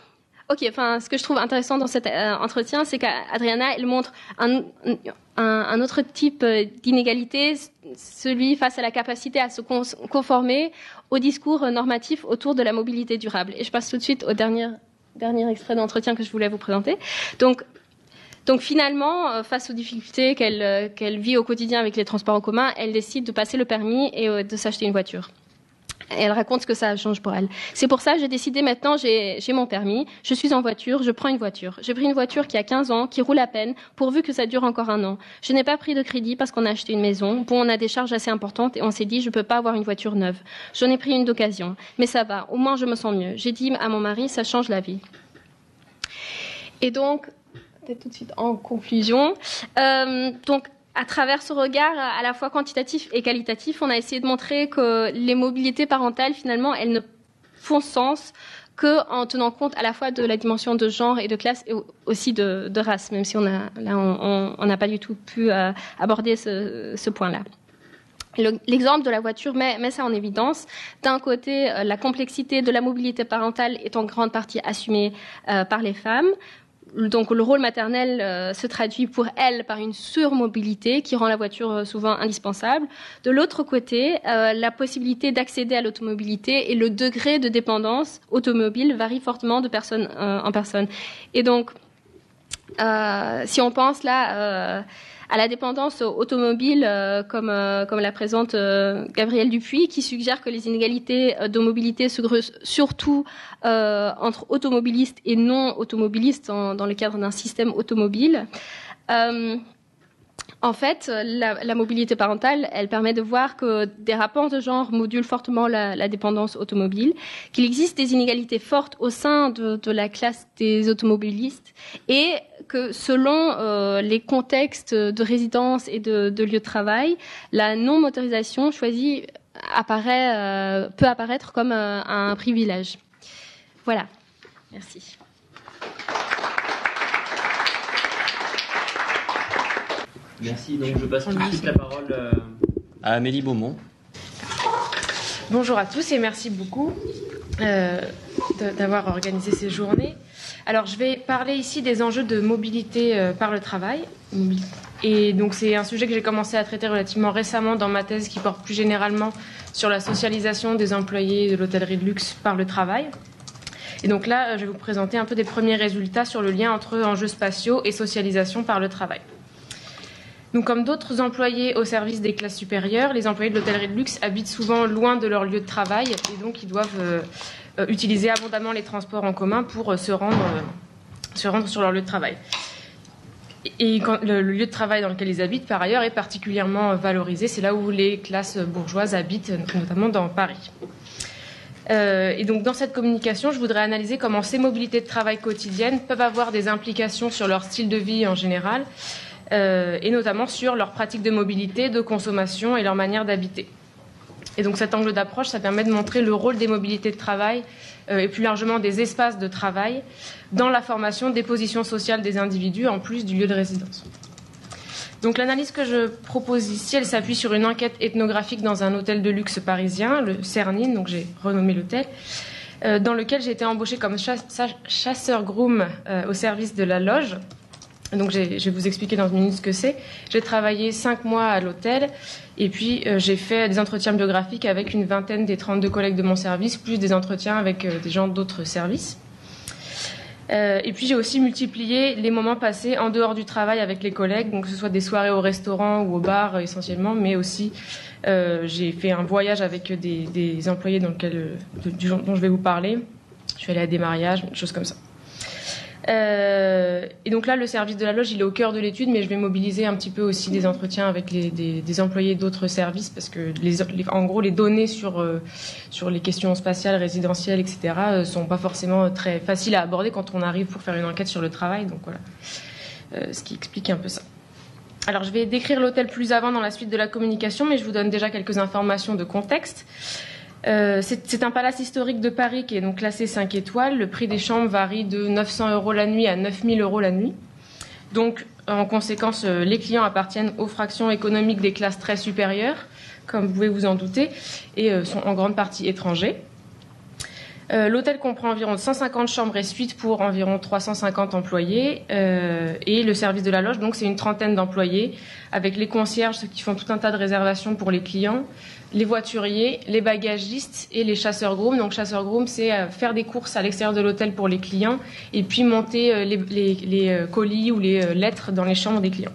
Ok, enfin, ce que je trouve intéressant dans cet entretien, c'est qu'Adriana, elle montre un autre type d'inégalité, celui face à la capacité à se conformer au discours normatif autour de la mobilité durable. Et je passe tout de suite au dernier extrait d'entretien que je voulais vous présenter. Donc finalement, face aux difficultés qu'elle vit au quotidien avec les transports en commun, elle décide de passer le permis et de s'acheter une voiture. Et elle raconte ce que ça change pour elle. C'est pour ça que j'ai décidé maintenant, j'ai mon permis, je suis en voiture, je prends une voiture. J'ai pris une voiture qui a 15 ans, qui roule à peine, pourvu que ça dure encore 1 an. Je n'ai pas pris de crédit parce qu'on a acheté une maison. Bon, on a des charges assez importantes et on s'est dit, je peux pas avoir une voiture neuve. J'en ai pris une d'occasion. Mais ça va, au moins je me sens mieux. J'ai dit à mon mari, ça change la vie. Et donc, peut-être tout de suite en conclusion, à travers ce regard à la fois quantitatif et qualitatif, on a essayé de montrer que les mobilités parentales, finalement, elles ne font sens qu'en tenant compte à la fois de la dimension de genre et de classe et aussi de race, même si on n'a pas du tout pu aborder ce point-là. L'exemple de la voiture met ça en évidence. D'un côté, la complexité de la mobilité parentale est en grande partie assumée par les femmes. Donc le rôle maternel se traduit pour elle par une surmobilité qui rend la voiture souvent indispensable. De l'autre côté, la possibilité d'accéder à l'automobilité et le degré de dépendance automobile varie fortement de personne en personne. Et donc, si on pense là à la dépendance automobile, comme la présente Gabrielle Dupuis, qui suggère que les inégalités de mobilité se creusent surtout entre automobilistes et non automobilistes dans le cadre d'un système automobile. En fait, la mobilité parentale, elle permet de voir que des rapports de genre modulent fortement la dépendance automobile, qu'il existe des inégalités fortes au sein de la classe des automobilistes et que selon les contextes de résidence et de lieu de travail, la non-motorisation choisie peut apparaître comme un privilège. Voilà. Merci. Merci, donc je passe tout de suite la parole à Amélie Beaumont. Bonjour à tous et merci beaucoup d'avoir organisé ces journées. Alors je vais parler ici des enjeux de mobilité par le travail. Et donc c'est un sujet que j'ai commencé à traiter relativement récemment dans ma thèse qui porte plus généralement sur la socialisation des employés de l'hôtellerie de luxe par le travail. Et donc là, je vais vous présenter un peu des premiers résultats sur le lien entre enjeux spatiaux et socialisation par le travail. Donc, comme d'autres employés au service des classes supérieures, les employés de l'hôtellerie de luxe habitent souvent loin de leur lieu de travail et donc ils doivent utiliser abondamment les transports en commun pour se rendre sur leur lieu de travail. Et quand le lieu de travail dans lequel ils habitent, par ailleurs, est particulièrement valorisé. C'est là où les classes bourgeoises habitent, notamment dans Paris. Et donc, dans cette communication, je voudrais analyser comment ces mobilités de travail quotidiennes peuvent avoir des implications sur leur style de vie en général, et notamment sur leurs pratiques de mobilité, de consommation et leur manière d'habiter. Et donc cet angle d'approche, ça permet de montrer le rôle des mobilités de travail et plus largement des espaces de travail dans la formation des positions sociales des individus en plus du lieu de résidence. Donc l'analyse que je propose ici, elle s'appuie sur une enquête ethnographique dans un hôtel de luxe parisien, le Cernine, donc j'ai renommé l'hôtel, dans lequel j'ai été embauchée comme chasseur-groom au service de la loge. Donc je vais vous expliquer dans une minute ce que c'est. J'ai travaillé 5 mois à l'hôtel et puis j'ai fait des entretiens biographiques avec une vingtaine des 32 collègues de mon service, plus des entretiens avec des gens d'autres services. Et puis j'ai aussi multiplié les moments passés en dehors du travail avec les collègues, donc que ce soit des soirées au restaurant ou au bar essentiellement, mais aussi j'ai fait un voyage avec des employés dont je vais vous parler. Je suis allée à des mariages, des choses comme ça. Et donc là, le service de la loge, il est au cœur de l'étude, mais je vais mobiliser un petit peu aussi des entretiens avec des employés d'autres services, parce que en gros, les données sur les questions spatiales, résidentielles, etc., sont pas forcément très faciles à aborder quand on arrive pour faire une enquête sur le travail. Donc voilà, ce qui explique un peu ça. Alors, je vais décrire l'hôtel plus avant dans la suite de la communication, mais je vous donne déjà quelques informations de contexte. C'est un palace historique de Paris qui est donc classé 5 étoiles. Le prix des chambres varie de 900 € la nuit à 9000 € la nuit. Donc, en conséquence, les clients appartiennent aux fractions économiques des classes très supérieures, comme vous pouvez vous en douter, et sont en grande partie étrangers. L'hôtel comprend environ 150 chambres et suites pour environ 350 employés. Et le service de la loge, donc c'est une trentaine d'employés, avec les concierges, ceux qui font tout un tas de réservations pour les clients, les voituriers, les bagagistes et les chasseurs-grooms. Donc chasseurs-grooms, c'est faire des courses à l'extérieur de l'hôtel pour les clients et puis monter les colis ou les lettres dans les chambres des clients.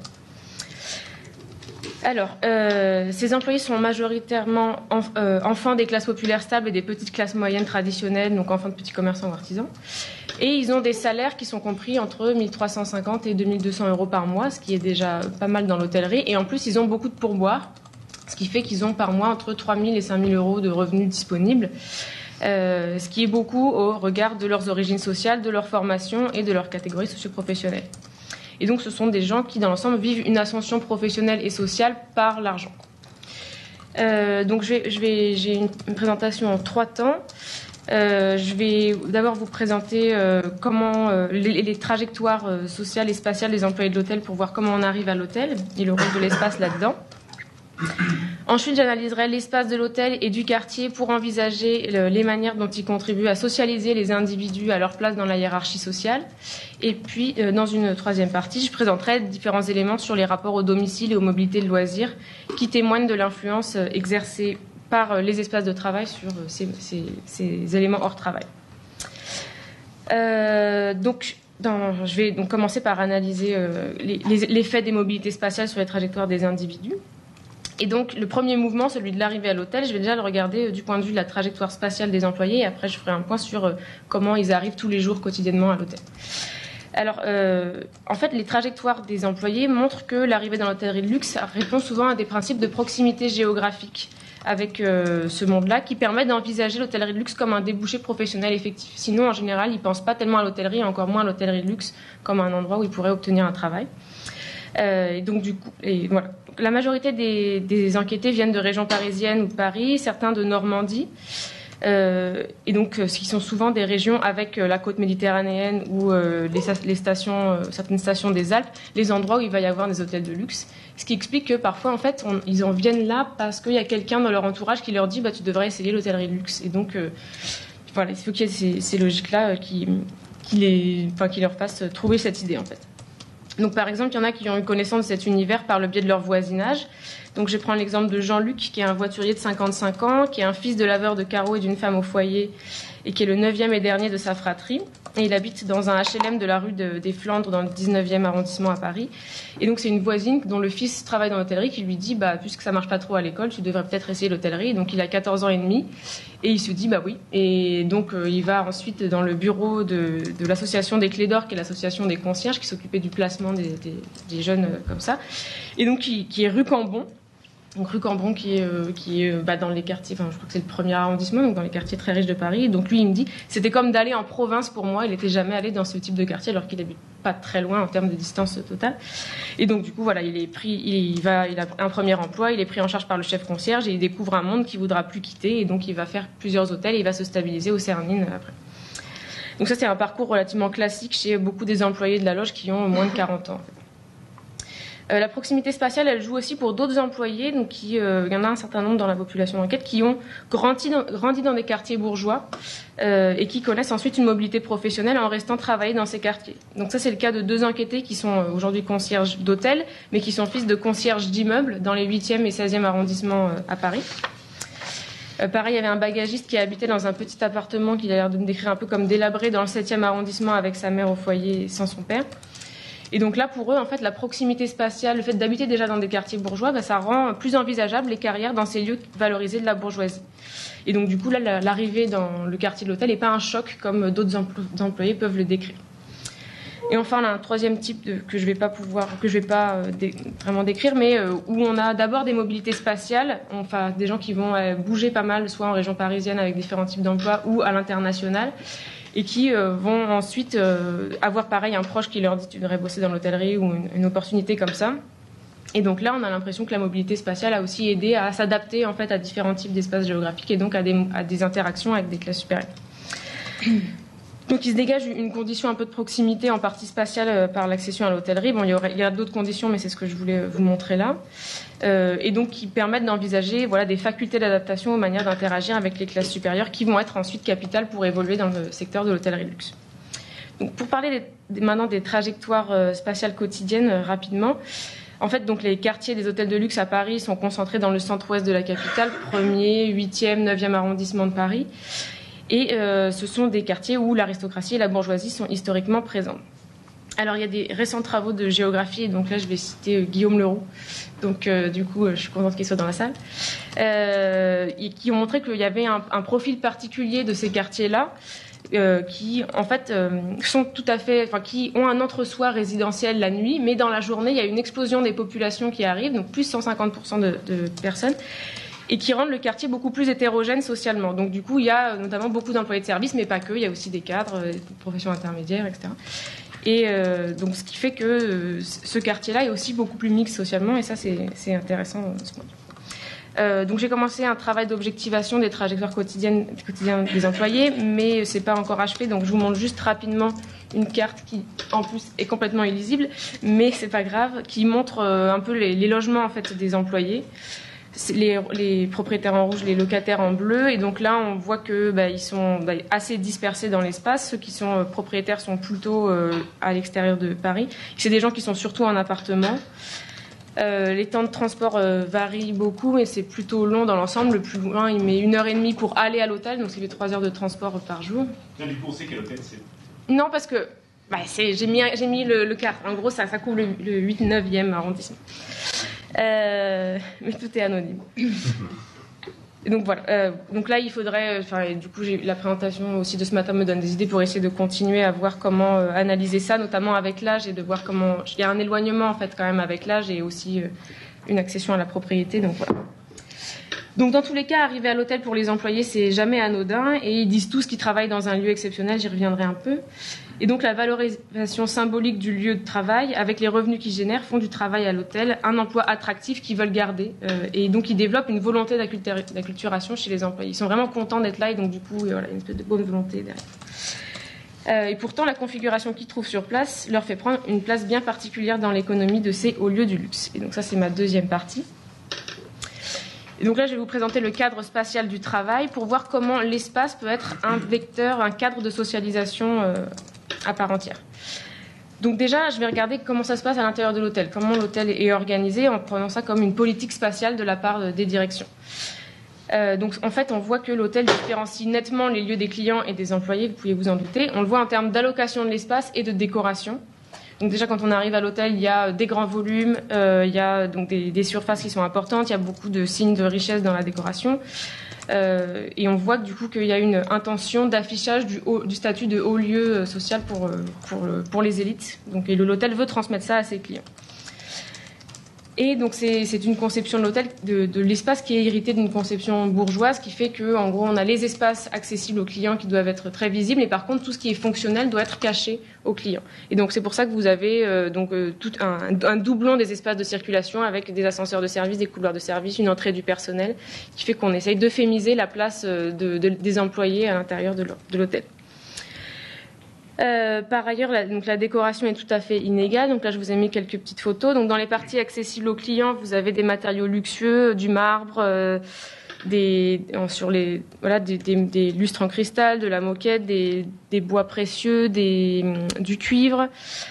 Alors, ces employés sont majoritairement enfants des classes populaires stables et des petites classes moyennes traditionnelles, donc enfants de petits commerçants ou artisans. Et ils ont des salaires qui sont compris entre 1 350 et 2 200 euros par mois, ce qui est déjà pas mal dans l'hôtellerie. Et en plus, ils ont beaucoup de pourboires, ce qui fait qu'ils ont par mois entre 3 000 et 5 000 euros de revenus disponibles, ce qui est beaucoup au regard de leurs origines sociales, de leur formation et de leur catégorie socio-professionnelle. Et donc, ce sont des gens qui, dans l'ensemble, vivent une ascension professionnelle et sociale par l'argent. Donc, j'ai une présentation en 3 temps. Je vais d'abord vous présenter comment les trajectoires sociales et spatiales des employés de l'hôtel pour voir comment on arrive à l'hôtel et le rôle de l'espace là-dedans. Ensuite, j'analyserai l'espace de l'hôtel et du quartier pour envisager les manières dont ils contribuent à socialiser les individus à leur place dans la hiérarchie sociale. Et puis, dans une troisième partie, je présenterai différents éléments sur les rapports au domicile et aux mobilités de loisirs qui témoignent de l'influence exercée par les espaces de travail sur ces éléments hors travail. Je vais donc commencer par analyser l'effet des mobilités spatiales sur les trajectoires des individus. Et donc, le premier mouvement, celui de l'arrivée à l'hôtel, je vais déjà le regarder du point de vue de la trajectoire spatiale des employés. Et après, je ferai un point sur comment ils arrivent tous les jours, quotidiennement, à l'hôtel. Alors, en fait, les trajectoires des employés montrent que l'arrivée dans l'hôtellerie de luxe répond souvent à des principes de proximité géographique avec ce monde-là, qui permet d'envisager l'hôtellerie de luxe comme un débouché professionnel effectif. Sinon, en général, ils ne pensent pas tellement à l'hôtellerie, encore moins à l'hôtellerie de luxe, comme un endroit où ils pourraient obtenir un travail. Et donc, du coup, voilà. La majorité des enquêtés viennent de régions parisiennes ou de Paris, certains de Normandie, et donc ce qui sont souvent des régions avec la côte méditerranéenne ou certaines stations des Alpes, les endroits où il va y avoir des hôtels de luxe. Ce qui explique que parfois, en fait, ils en viennent là parce qu'il y a quelqu'un dans leur entourage qui leur dit tu devrais essayer l'hôtellerie de luxe. Et donc, voilà, il faut qu'il y ait ces logiques-là qui leur fassent trouver cette idée, en fait. Donc, par exemple, il y en a qui ont eu connaissance de cet univers par le biais de leur voisinage. Donc, je vais prendre l'exemple de Jean-Luc, qui est un voiturier de 55 ans, qui est un fils de laveur de carreaux et d'une femme au foyer, et qui est le 9e et dernier de sa fratrie. Et il habite dans un HLM de la rue des Flandres, dans le 19e arrondissement à Paris. Et donc, c'est une voisine dont le fils travaille dans l'hôtellerie qui lui dit puisque ça marche pas trop à l'école, tu devrais peut-être essayer l'hôtellerie. Donc, il a 14 ans et demi. Et il se dit oui. Et donc, il va ensuite dans le bureau de l'association des Clés d'Or, qui est l'association des concierges, qui s'occupait du placement des jeunes comme ça. Et donc, qui est rue Cambon. Donc rue Cambon qui est dans les quartiers, je crois que c'est le 1er arrondissement, donc dans les quartiers très riches de Paris. Donc lui, il me dit, c'était comme d'aller en province pour moi. Il n'était jamais allé dans ce type de quartier alors qu'il habite pas très loin en termes de distance totale. Et donc du coup, voilà, il a un premier emploi, il est pris en charge par le chef concierge et il découvre un monde qu'il voudra plus quitter. Et donc il va faire plusieurs hôtels et il va se stabiliser au Cernines après. Donc ça, c'est un parcours relativement classique chez beaucoup des employés de la loge qui ont moins de 40 ans. En fait. La proximité spatiale, elle joue aussi pour d'autres employés. Donc, il y en a un certain nombre dans la population d'enquête qui ont grandi dans des quartiers bourgeois et qui connaissent ensuite une mobilité professionnelle en restant travailler dans ces quartiers. Donc ça, c'est le cas de 2 enquêtés qui sont aujourd'hui concierges d'hôtels, mais qui sont fils de concierges d'immeubles dans les 8e et 16e arrondissements à Paris. Pareil, il y avait un bagagiste qui habitait dans un petit appartement qu'il a l'air de me décrire un peu comme délabré dans le 7e arrondissement avec sa mère au foyer sans son père. Et donc là, pour eux, en fait, la proximité spatiale, le fait d'habiter déjà dans des quartiers bourgeois, ça rend plus envisageable les carrières dans ces lieux valorisés de la bourgeoisie. Et donc, du coup, là, l'arrivée dans le quartier de l'hôtel n'est pas un choc comme d'autres employés peuvent le décrire. Et enfin, là, un troisième type que je vais pas vraiment décrire, mais où on a d'abord des mobilités spatiales, enfin des gens qui vont bouger pas mal, soit en région parisienne avec différents types d'emplois, ou à l'international. Et qui vont ensuite avoir pareil un proche qui leur dit tu devrais bosser dans l'hôtellerie ou une opportunité comme ça. Et donc là, on a l'impression que la mobilité spatiale a aussi aidé à s'adapter en fait à différents types d'espaces géographiques et donc à des interactions avec des classes supérieures. Donc il se dégage une condition un peu de proximité, en partie spatiale par l'accession à l'hôtellerie. Bon, il y a d'autres conditions, mais c'est ce que je voulais vous montrer là. Et donc qui permettent d'envisager des facultés d'adaptation aux manières d'interagir avec les classes supérieures qui vont être ensuite capitales pour évoluer dans le secteur de l'hôtellerie de luxe. Donc pour parler maintenant des trajectoires spatiales quotidiennes rapidement, en fait, donc, les quartiers des hôtels de luxe à Paris sont concentrés dans le centre-ouest de la capitale, 1er, 8e, 9e arrondissement de Paris. Et ce sont des quartiers où l'aristocratie et la bourgeoisie sont historiquement présentes. Alors, il y a des récents travaux de géographie, et donc là, je vais citer Guillaume Leroux. Donc, du coup, je suis contente qu'il soit dans la salle. Et qui ont montré qu'il y avait un profil particulier de ces quartiers-là, qui en fait sont qui ont un entre-soi résidentiel la nuit, mais dans la journée il y a une explosion des populations qui arrivent, donc plus 150% de personnes, et qui rendent le quartier beaucoup plus hétérogène socialement. Donc du coup il y a notamment beaucoup d'employés de service, mais pas que, il y a aussi des cadres, des professions intermédiaires, etc. Et donc ce qui fait que ce quartier-là est aussi beaucoup plus mixte socialement, et ça c'est intéressant de ce point de vue. Donc j'ai commencé un travail d'objectivation des trajectoires quotidiennes des employés, mais c'est pas encore achevé, donc je vous montre juste rapidement une carte qui en plus est complètement illisible, mais c'est pas grave, qui montre un peu les logements en fait des employés, les propriétaires en rouge, les locataires en bleu, et donc là on voit que ils sont assez dispersés dans l'espace. Ceux qui sont propriétaires sont plutôt à l'extérieur de Paris. C'est des gens qui sont surtout en appartement. Les temps de transport varient beaucoup, mais c'est plutôt long dans l'ensemble. Le plus loin, il met 1h30 pour aller à l'hôtel, donc ça fait 3 heures de transport par jour. Du coup, on sait quel hôtel c'est. Non, parce que j'ai mis le quart. En gros, ça couvre le 8-9e arrondissement. Mais tout est anonyme. Et donc voilà. Donc là, il faudrait. Du coup, la présentation aussi de ce matin me donne des idées pour essayer de continuer à voir comment analyser ça, notamment avec l'âge, et de voir comment. Il y a un éloignement en fait quand même avec l'âge, et aussi une accession à la propriété. Donc voilà. Donc dans tous les cas, arriver à l'hôtel pour les employés, c'est jamais anodin, et ils disent tous qu'ils travaillent dans un lieu exceptionnel. J'y reviendrai un peu. Et donc la valorisation symbolique du lieu de travail, avec les revenus qu'ils génèrent, font du travail à l'hôtel un emploi attractif qu'ils veulent garder. Et donc ils développent une volonté d'acculturation chez les employés. Ils sont vraiment contents d'être là, et donc du coup, il y a une espèce de bonne volonté derrière. Et pourtant, la configuration qu'ils trouvent sur place leur fait prendre une place bien particulière dans l'économie de ces hauts lieux du luxe. Et donc ça, c'est ma deuxième partie. Et donc là, je vais vous présenter le cadre spatial du travail pour voir comment l'espace peut être un vecteur, un cadre de socialisation à part entière. Donc déjà, je vais regarder comment ça se passe à l'intérieur de l'hôtel, comment l'hôtel est organisé, en prenant ça comme une politique spatiale de la part des directions. Donc en fait, on voit que l'hôtel différencie nettement les lieux des clients et des employés, vous pouvez vous en douter. On le voit en termes d'allocation de l'espace et de décoration. Donc déjà, quand on arrive à l'hôtel, il y a des grands volumes, il y a donc des surfaces qui sont importantes, il y a beaucoup de signes de richesse dans la décoration. Et on voit du coup qu'il y a une intention d'affichage du statut de haut lieu social pour les élites. Donc, et l'hôtel veut transmettre ça à ses clients. Et donc c'est une conception de l'hôtel, de l'espace qui est héritée d'une conception bourgeoise, qui fait qu'en gros on a les espaces accessibles aux clients qui doivent être très visibles, et par contre tout ce qui est fonctionnel doit être caché aux clients. Et donc c'est pour ça que vous avez tout un doublon des espaces de circulation avec des ascenseurs de service, des couloirs de service, une entrée du personnel, qui fait qu'on essaye d'euphémiser la place des employés à l'intérieur de l'hôtel. Par ailleurs, la décoration est tout à fait inégale. Donc là, je vous ai mis quelques petites photos. Donc dans les parties accessibles aux clients, vous avez des matériaux luxueux, du marbre, des lustres en cristal, de la moquette, des bois précieux, du cuivre.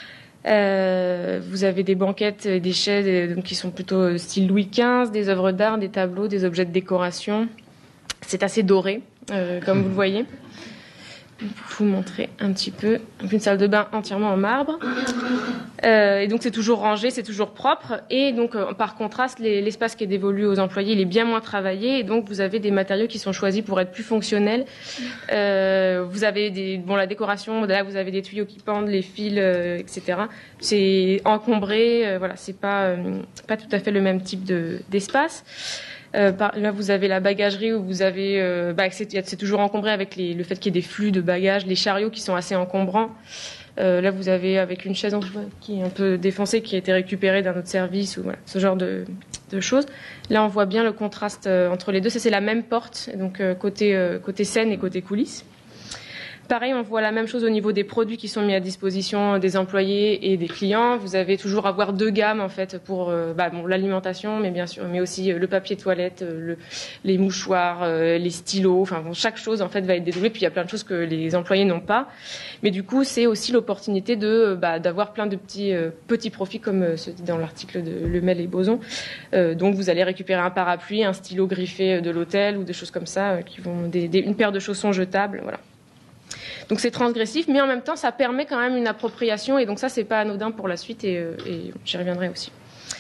Vous avez des banquettes et des chaises qui sont plutôt style Louis XV, des œuvres d'art, des tableaux, des objets de décoration. C'est assez doré, comme vous le voyez. Pour vous montrer un petit peu. Donc une salle de bain entièrement en marbre. Et donc c'est toujours rangé, c'est toujours propre. Et donc par contraste, l'espace qui est dévolu aux employés, il est bien moins travaillé. Et donc vous avez des matériaux qui sont choisis pour être plus fonctionnels. Vous avez la décoration. Là vous avez des tuyaux qui pendent, les fils, etc. C'est encombré. C'est pas tout à fait le même type d'espace. Là, vous avez la bagagerie où vous avez, c'est toujours encombré avec le fait qu'il y ait des flux de bagages, les chariots qui sont assez encombrants. Là, vous avez avec une chaise qui est un peu défoncée, qui a été récupérée d'un autre service, ou ce genre de choses. Là, on voit bien le contraste entre les deux. Ça, c'est la même porte, donc côté scène et côté coulisses. Pareil, on voit la même chose au niveau des produits qui sont mis à disposition des employés et des clients. Vous avez toujours avoir 2 gammes en fait pour l'alimentation, mais bien sûr, mais aussi le papier toilette, les mouchoirs, les stylos. Enfin, chaque chose en fait va être dédoublée. Puis il y a plein de choses que les employés n'ont pas. Mais du coup, c'est aussi l'opportunité d'avoir plein de petits profits comme ce dit dans l'article de Lemel et Boson. Donc vous allez récupérer un parapluie, un stylo griffé de l'hôtel ou des choses comme ça qui vont une paire de chaussons jetables, voilà. Donc c'est transgressif, mais en même temps, ça permet quand même une appropriation, et donc ça, c'est pas anodin pour la suite, et j'y reviendrai aussi.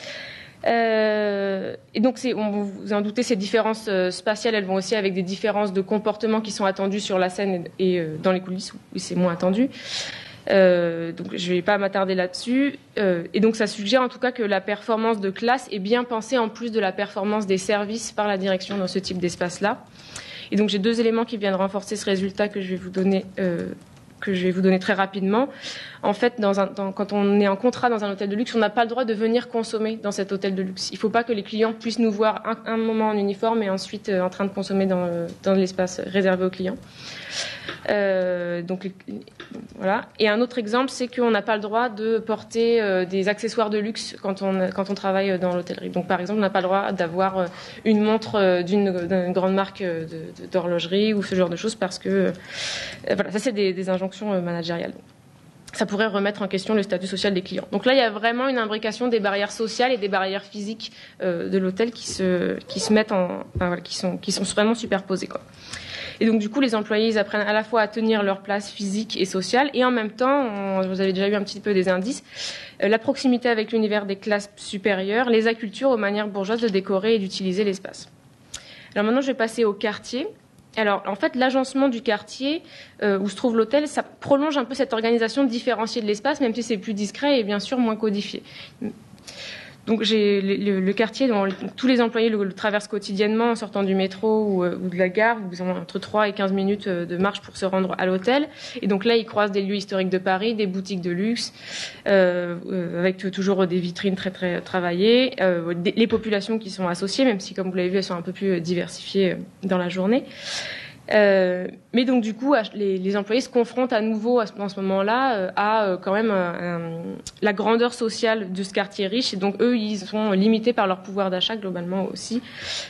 Et donc, vous en doutez, ces différences spatiales, elles vont aussi avec des différences de comportement qui sont attendues sur la scène et dans les coulisses, où c'est moins attendu. Donc je ne vais pas m'attarder là-dessus. Et donc ça suggère en tout cas que la performance de classe est bien pensée en plus de la performance des services par la direction dans ce type d'espace-là. Et donc j'ai 2 éléments qui viennent renforcer ce résultat que je vais vous donner très rapidement. En fait, quand on est en contrat dans un hôtel de luxe, on n'a pas le droit de venir consommer dans cet hôtel de luxe. Il ne faut pas que les clients puissent nous voir un moment en uniforme et ensuite en train de consommer dans l'espace réservé aux clients. Voilà. Et un autre exemple, c'est qu'on n'a pas le droit de porter des accessoires de luxe quand on travaille dans l'hôtellerie. Donc, par exemple, on n'a pas le droit d'avoir une montre d'une grande marque d'horlogerie ou ce genre de choses parce que voilà, ça c'est des injonctions managériales. Ça pourrait remettre en question le statut social des clients. Donc là, il y a vraiment une imbrication des barrières sociales et des barrières physiques de l'hôtel qui se mettent qui sont vraiment superposées, quoi. Et donc, du coup, les employés, ils apprennent à la fois à tenir leur place physique et sociale, et en même temps, vous avez déjà eu un petit peu des indices, la proximité avec l'univers des classes supérieures, les accultures aux manières bourgeoises de décorer et d'utiliser l'espace. Alors maintenant, je vais passer au quartier. Alors, en fait, l'agencement du quartier où se trouve l'hôtel, ça prolonge un peu cette organisation différenciée de l'espace, même si c'est plus discret et bien sûr moins codifié. Donc, j'ai le quartier dont tous les employés le traversent quotidiennement en sortant du métro ou de la gare. Ils ont entre 3 et 15 minutes de marche pour se rendre à l'hôtel. Et donc là, ils croisent des lieux historiques de Paris, des boutiques de luxe, avec toujours des vitrines très, très travaillées, les populations qui sont associées, même si, comme vous l'avez vu, elles sont un peu plus diversifiées dans la journée. Mais donc du coup, les employés se confrontent à nouveau dans ce moment-là à quand même la grandeur sociale de ce quartier riche. Et donc eux, ils sont limités par leur pouvoir d'achat globalement aussi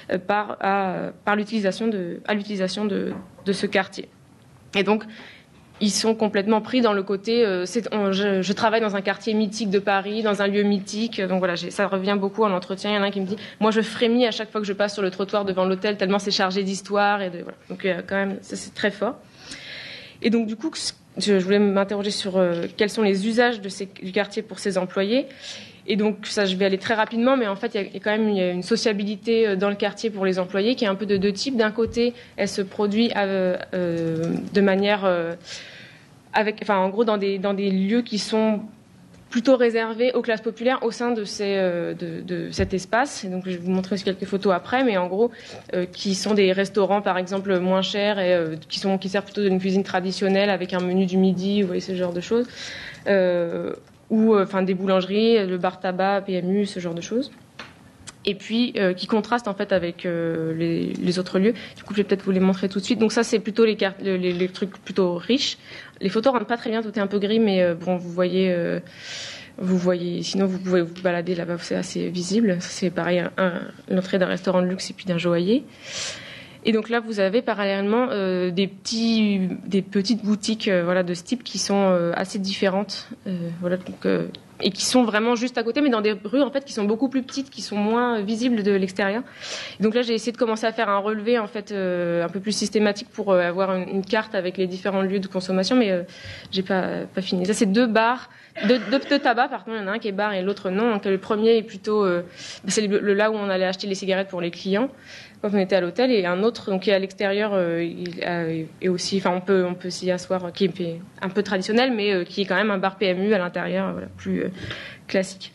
à l'utilisation de ce quartier. Et donc ils sont complètement pris dans le côté je travaille dans un quartier mythique de Paris, dans un lieu mythique. Donc voilà, ça revient beaucoup en entretien. Il y en a un qui me dit moi je frémis à chaque fois que je passe sur le trottoir devant l'hôtel tellement c'est chargé d'histoire et voilà. Donc quand même ça c'est très fort. Et donc du coup je voulais m'interroger sur quels sont les usages du quartier pour ses employés. Et donc ça, je vais aller très rapidement, mais en fait, il y a quand même une sociabilité dans le quartier pour les employés qui est un peu de 2 types. D'un côté, elle se produit de manière en gros, dans des lieux qui sont plutôt réservés aux classes populaires au sein de cet espace. Et donc, je vais vous montrer aussi quelques photos après, mais en gros, qui sont des restaurants, par exemple, moins chers et qui servent plutôt d'une cuisine traditionnelle avec un menu du midi, vous voyez, ce genre de choses. Ou des boulangeries, le bar tabac, PMU, ce genre de choses. Et puis qui contrastent en fait avec les autres lieux. Du coup, je vais peut-être vous les montrer tout de suite. Donc ça, c'est plutôt les trucs plutôt riches. Les photos rentrent pas très bien, tout est un peu gris, mais bon, vous voyez. Sinon, vous pouvez vous balader là-bas, c'est assez visible. C'est pareil, l'entrée d'un restaurant de luxe et puis d'un joaillier. Et donc là, vous avez parallèlement des petites boutiques de ce type qui sont assez différentes, et qui sont vraiment juste à côté, mais dans des rues en fait qui sont beaucoup plus petites, qui sont moins visibles de l'extérieur. Et donc là, j'ai essayé de commencer à faire un relevé en fait un peu plus systématique pour avoir une carte avec les différents lieux de consommation, mais j'ai pas fini. Ça, c'est 2 bars. De tabac, par contre, il y en a un qui est bar et l'autre non. Donc, le premier est plutôt, c'est là où on allait acheter les cigarettes pour les clients quand on était à l'hôtel, et un autre donc qui est à l'extérieur et aussi, on peut s'y asseoir, qui est un peu traditionnel, mais qui est quand même un bar PMU à l'intérieur, plus classique.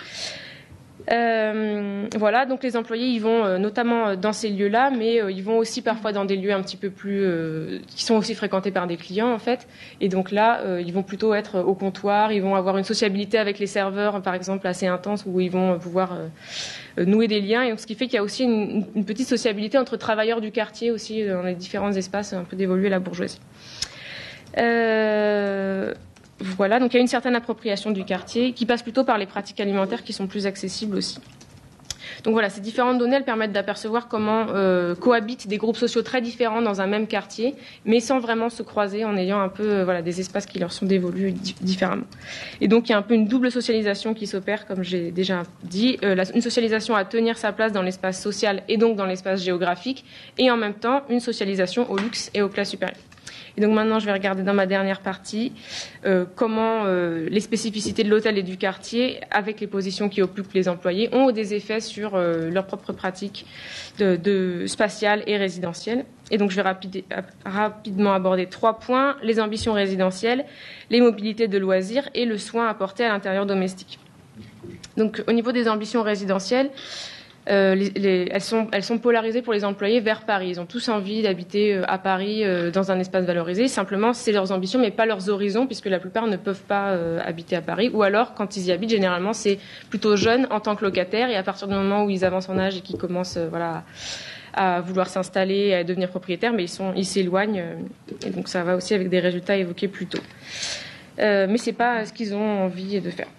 Voilà, donc les employés ils vont notamment dans ces lieux-là, mais ils vont aussi parfois dans des lieux un petit peu plus qui sont aussi fréquentés par des clients en fait. Et donc là, ils vont plutôt être au comptoir, ils vont avoir une sociabilité avec les serveurs par exemple assez intense où ils vont pouvoir nouer des liens. Et donc, ce qui fait qu'il y a aussi une petite sociabilité entre travailleurs du quartier aussi dans les différents espaces un peu dévolus à la bourgeoisie. Voilà, donc il y a une certaine appropriation du quartier qui passe plutôt par les pratiques alimentaires qui sont plus accessibles aussi. Donc voilà, ces différentes données, elles permettent d'apercevoir comment cohabitent des groupes sociaux très différents dans un même quartier, mais sans vraiment se croiser, en ayant un peu des espaces qui leur sont dévolus différemment. Et donc il y a un peu une double socialisation qui s'opère, comme j'ai déjà dit, une socialisation à tenir sa place dans l'espace social et donc dans l'espace géographique, et en même temps une socialisation au luxe et aux classes supérieures. Et donc maintenant, je vais regarder dans ma dernière partie comment les spécificités de l'hôtel et du quartier, avec les positions qui occupent les employés, ont des effets sur leurs propres pratiques spatiales et résidentielles. Et donc, je vais rapidement aborder 3 points: les ambitions résidentielles, les mobilités de loisirs et le soin apporté à l'intérieur domestique. Donc, au niveau des ambitions résidentielles, elles sont polarisées pour les employés vers Paris. Ils ont tous envie d'habiter à Paris dans un espace valorisé. Simplement, c'est leurs ambitions, mais pas leurs horizons, puisque la plupart ne peuvent pas habiter à Paris. Ou alors, quand ils y habitent, généralement, c'est plutôt jeunes en tant que locataires. Et à partir du moment où ils avancent en âge et qu'ils commencent à vouloir s'installer, à devenir propriétaires, mais ils s'éloignent. Et donc, ça va aussi avec des résultats évoqués plus tôt. Mais c'est pas ce qu'ils ont envie de faire.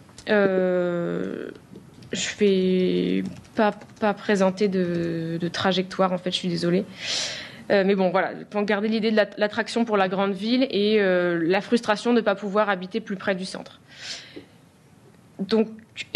Je vais pas présenter de trajectoire, en fait, je suis désolée. Mais bon, voilà, pour garder l'idée de l'attraction pour la grande ville et la frustration de ne pas pouvoir habiter plus près du centre. Donc,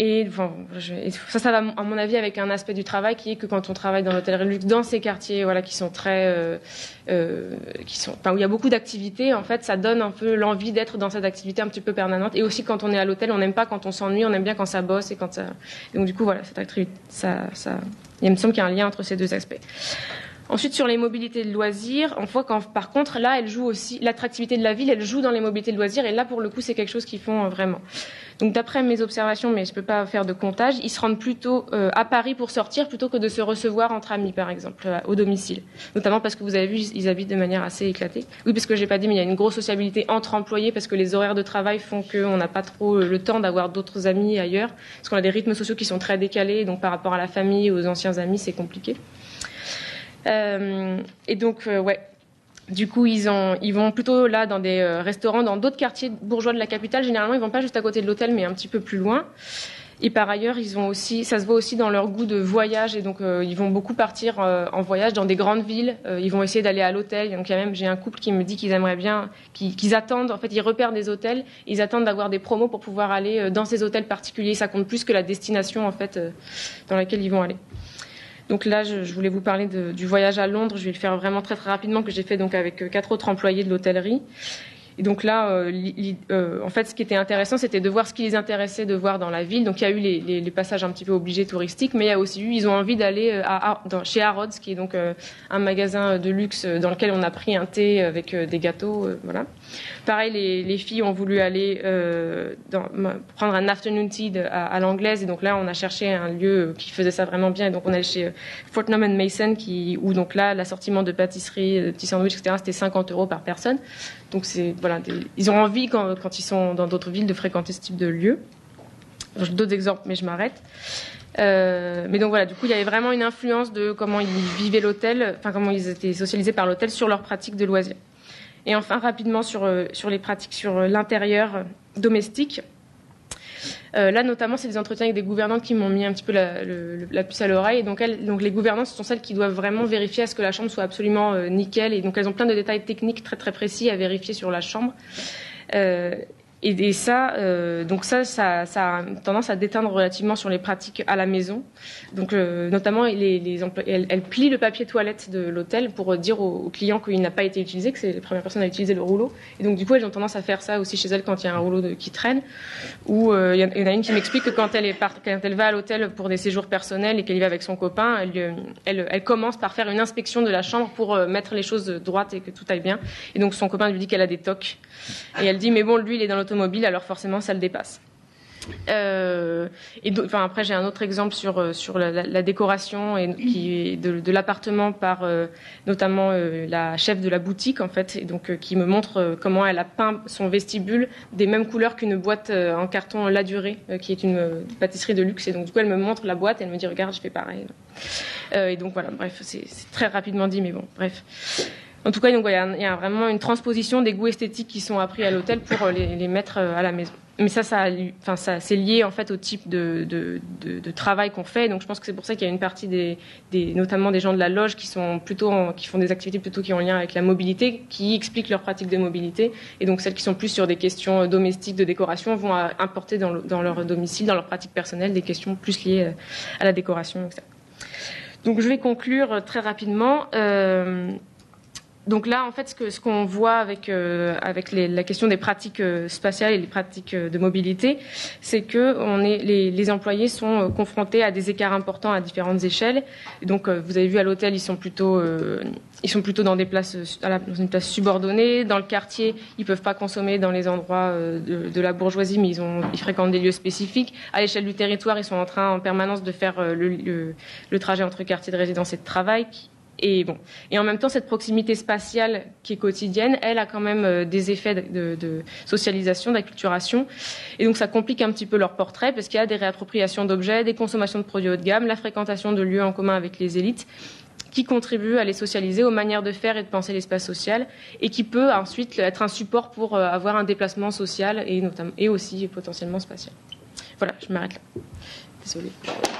ça va, à mon avis, avec un aspect du travail qui est que quand on travaille dans l'hôtellerie luxe, dans ces quartiers, qui sont très, où il y a beaucoup d'activités, en fait, ça donne un peu l'envie d'être dans cette activité un petit peu permanente. Et aussi, quand on est à l'hôtel, on n'aime pas quand on s'ennuie, on aime bien quand ça bosse et quand ça. Et donc, du coup, voilà, il me semble qu'il y a un lien entre ces deux aspects. Ensuite, sur les mobilités de loisirs, on voit par contre, là, elle joue aussi, l'attractivité de la ville, elle joue dans les mobilités de loisirs, et là, pour le coup, c'est quelque chose qu'ils font vraiment. Donc, d'après mes observations, mais je ne peux pas faire de comptage, ils se rendent plutôt à Paris pour sortir plutôt que de se recevoir entre amis, par exemple, au domicile. Notamment parce que vous avez vu, ils habitent de manière assez éclatée. Oui, parce que j'ai pas dit, mais il y a une grosse sociabilité entre employés, parce que les horaires de travail font qu'on n'a pas trop le temps d'avoir d'autres amis ailleurs, parce qu'on a des rythmes sociaux qui sont très décalés, donc par rapport à la famille, aux anciens amis, c'est compliqué. Et donc, du coup, ils vont plutôt là dans des restaurants, dans d'autres quartiers bourgeois de la capitale. Généralement, ils vont pas juste à côté de l'hôtel, mais un petit peu plus loin. Et par ailleurs, ça se voit aussi dans leur goût de voyage. Et donc, ils vont beaucoup partir en voyage dans des grandes villes. Ils vont essayer d'aller à l'hôtel. Donc, j'ai un couple qui me dit qu'ils aimeraient bien, qu'ils attendent. En fait, ils repèrent des hôtels. Ils attendent d'avoir des promos pour pouvoir aller dans ces hôtels particuliers. Ça compte plus que la destination, en fait, dans laquelle ils vont aller. Donc là, je voulais vous parler du voyage à Londres. Je vais le faire vraiment très très rapidement, que j'ai fait donc avec 4 autres employés de l'hôtellerie. Et donc là, en fait, ce qui était intéressant, c'était de voir ce qui les intéressait de voir dans la ville. Donc il y a eu les passages un petit peu obligés touristiques, mais il y a aussi ils ont envie d'aller chez Harrods, qui est donc un magasin de luxe dans lequel on a pris un thé avec des gâteaux, voilà. Pareil, les filles ont voulu aller prendre un afternoon tea à l'anglaise, et donc là, on a cherché un lieu qui faisait ça vraiment bien. Et donc on est allé chez Fortnum & Mason, où donc là, l'assortiment de pâtisseries, de petits sandwichs, etc., c'était 50 € par personne. Donc ils ont envie, quand ils sont dans d'autres villes, de fréquenter ce type de lieu. J'ai d'autres exemples, mais je m'arrête. Mais donc voilà, du coup, il y avait vraiment une influence de comment ils vivaient l'hôtel, enfin comment ils étaient socialisés par l'hôtel sur leurs pratiques de loisirs. Et enfin, rapidement sur les pratiques sur l'intérieur domestique. Là, notamment, c'est des entretiens avec des gouvernantes qui m'ont mis un petit peu la puce à l'oreille. Et donc les gouvernantes, ce sont celles qui doivent vraiment vérifier à ce que la chambre soit absolument nickel. Et donc, elles ont plein de détails techniques très, très précis à vérifier sur la chambre. Et ça, donc ça a tendance à déteindre relativement sur les pratiques à la maison. Donc, notamment, elles plient le papier toilette de l'hôtel pour dire aux clients qu'il n'a pas été utilisé, que c'est la première personne à utiliser le rouleau. Et donc, du coup, elles ont tendance à faire ça aussi chez elles quand il y a un rouleau qui traîne. Ou il y en a une qui m'explique que quand elle va à l'hôtel pour des séjours personnels et qu'elle y va avec son copain, elle commence par faire une inspection de la chambre pour mettre les choses droites et que tout aille bien. Et donc, son copain lui dit qu'elle a des tocs. Et elle dit, mais bon, lui, il est dans l'automobile, alors forcément, ça le dépasse. Après, j'ai un autre exemple sur la décoration de l'appartement par notamment la chef de la boutique, en fait, et donc qui me montre comment elle a peint son vestibule des mêmes couleurs qu'une boîte en carton La Durée, qui est une pâtisserie de luxe. Et donc, du coup, elle me montre la boîte et elle me dit, regarde, je fais pareil. Et donc, voilà, bref, c'est très rapidement dit, mais bon, bref. En tout cas, donc, il y a vraiment une transposition des goûts esthétiques qui sont appris à l'hôtel pour les mettre à la maison. Mais ça c'est lié en fait au type de travail qu'on fait. Donc je pense que c'est pour ça qu'il y a une partie notamment des gens de la loge qui font des activités plutôt qui ont lien avec la mobilité, qui expliquent leurs pratiques de mobilité. Et donc celles qui sont plus sur des questions domestiques, de décoration, vont importer dans leur domicile, dans leur pratique personnelle, des questions plus liées à la décoration, etc. Donc je vais conclure très rapidement. Donc là, en fait, ce qu'on voit avec la question des pratiques spatiales et les pratiques de mobilité, c'est que les employés sont confrontés à des écarts importants à différentes échelles. Et donc, vous avez vu à l'hôtel, ils sont plutôt dans des places dans une place subordonnée. Dans le quartier, ils peuvent pas consommer dans les endroits de la bourgeoisie, mais ils fréquentent des lieux spécifiques. À l'échelle du territoire, ils sont en train en permanence de faire le trajet entre quartier de résidence et de travail. Et en même temps, cette proximité spatiale qui est quotidienne, elle a quand même des effets de socialisation, d'acculturation. Et donc, ça complique un petit peu leur portrait parce qu'il y a des réappropriations d'objets, des consommations de produits haut de gamme, la fréquentation de lieux en commun avec les élites qui contribuent à les socialiser aux manières de faire et de penser l'espace social et qui peut ensuite être un support pour avoir un déplacement social et aussi potentiellement spatial. Voilà, je m'arrête là. Désolée.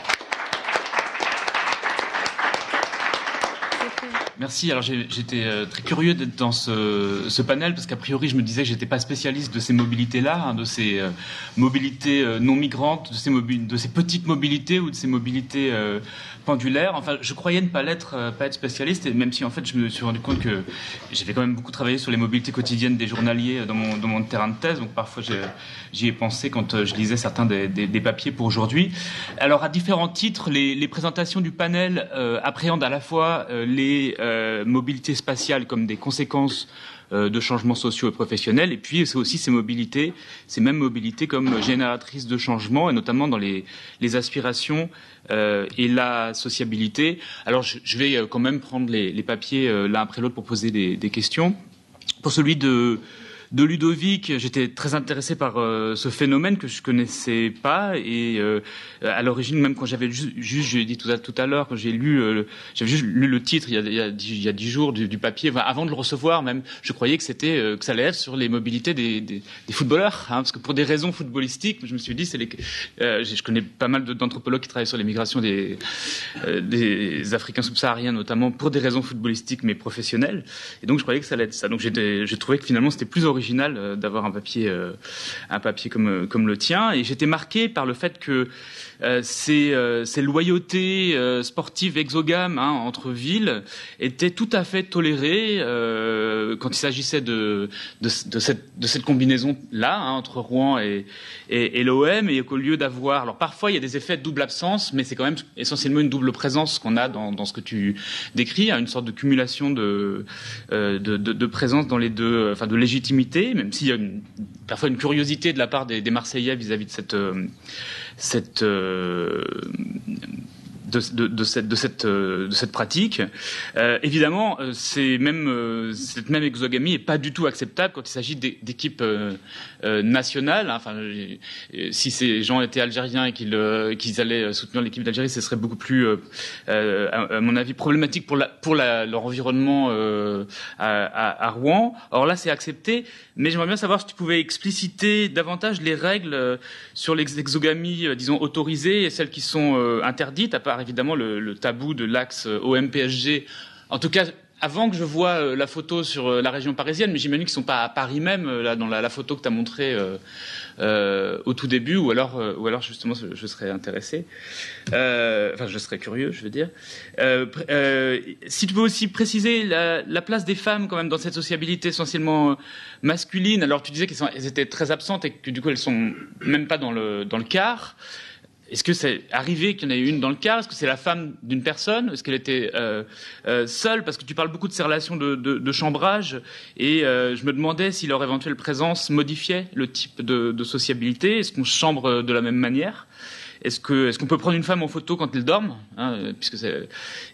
Merci. Alors j'étais très curieux d'être dans ce panel parce qu'a priori je me disais que j'étais pas spécialiste de ces mobilités-là, de ces mobilités non migrantes, de ces petites mobilités ou de ces mobilités pendulaires. Enfin, je croyais ne pas être spécialiste, et même si en fait je me suis rendu compte que j'avais quand même beaucoup travaillé sur les mobilités quotidiennes des journaliers dans mon terrain de thèse. Donc parfois j'y ai pensé quand je lisais certains des papiers pour aujourd'hui. Alors à différents titres, les présentations du panel appréhendent à la fois les mobilités spatiales comme des conséquences de changements sociaux et professionnels, et puis c'est aussi ces mêmes mobilités comme génératrices de changements, et notamment dans les aspirations et la sociabilité. Alors je vais quand même prendre les papiers l'un après l'autre pour poser des questions. Pour celui de Ludovic, j'étais très intéressé par ce phénomène que je connaissais pas, et à l'origine, même quand j'avais je l'ai dit tout à l'heure, quand j'avais juste lu le titre il y a 10 jours du papier, enfin, avant de le recevoir même, je croyais que que ça allait être sur les mobilités des footballeurs, parce que pour des raisons footballistiques, je me suis dit je connais pas mal d'anthropologues qui travaillent sur les migrations des Africains subsahariens, notamment pour des raisons footballistiques mais professionnelles, et donc je croyais que ça allait être ça. Donc j'ai trouvé que finalement c'était plus original d'avoir un papier comme le tien, et j'étais marqué par le fait que ces loyautés sportives exogames entre villes étaient tout à fait tolérées quand il s'agissait de cette combinaison là entre Rouen et l'OM, et qu'au lieu d'avoir, alors parfois il y a des effets de double absence, mais c'est quand même essentiellement une double présence qu'on a dans ce que tu décris, une sorte de cumulation de présence dans les deux, enfin de légitimité, même s'il y a parfois une curiosité de la part des Marseillais vis-à-vis de cette pratique. Évidemment, cette même exogamie est pas du tout acceptable quand il s'agit d'équipes nationales. Enfin, si ces gens étaient algériens et qu'ils allaient soutenir l'équipe d'Algérie, ce serait beaucoup plus, à mon avis, problématique pour leur environnement à Rouen. Or là, c'est accepté, mais j'aimerais bien savoir si tu pouvais expliciter davantage les règles sur les exogamies, disons, autorisées et celles qui sont interdites, à part évidemment le tabou de l'axe OM-PSG. En tout cas, avant que je voie la photo sur la région parisienne, mais j'imagine qu'ils ne sont pas à Paris même, là, dans la photo que tu as montrée au tout début, ou alors justement je serais intéressé, enfin je serais curieux, je veux dire. Si tu peux aussi préciser la place des femmes quand même dans cette sociabilité essentiellement masculine. Alors tu disais qu'elles étaient très absentes et que du coup elles sont même pas dans le quart. Est-ce que c'est arrivé qu'il y en ait une dans le quart? Est-ce que c'est la femme d'une personne? Est-ce qu'elle était seule? Parce que tu parles beaucoup de ces relations de chambrage, et je me demandais si leur éventuelle présence modifiait le type de sociabilité. Est-ce qu'on chambre de la même manière? Est-ce qu'on peut prendre une femme en photo quand elle dorme, puisque c'est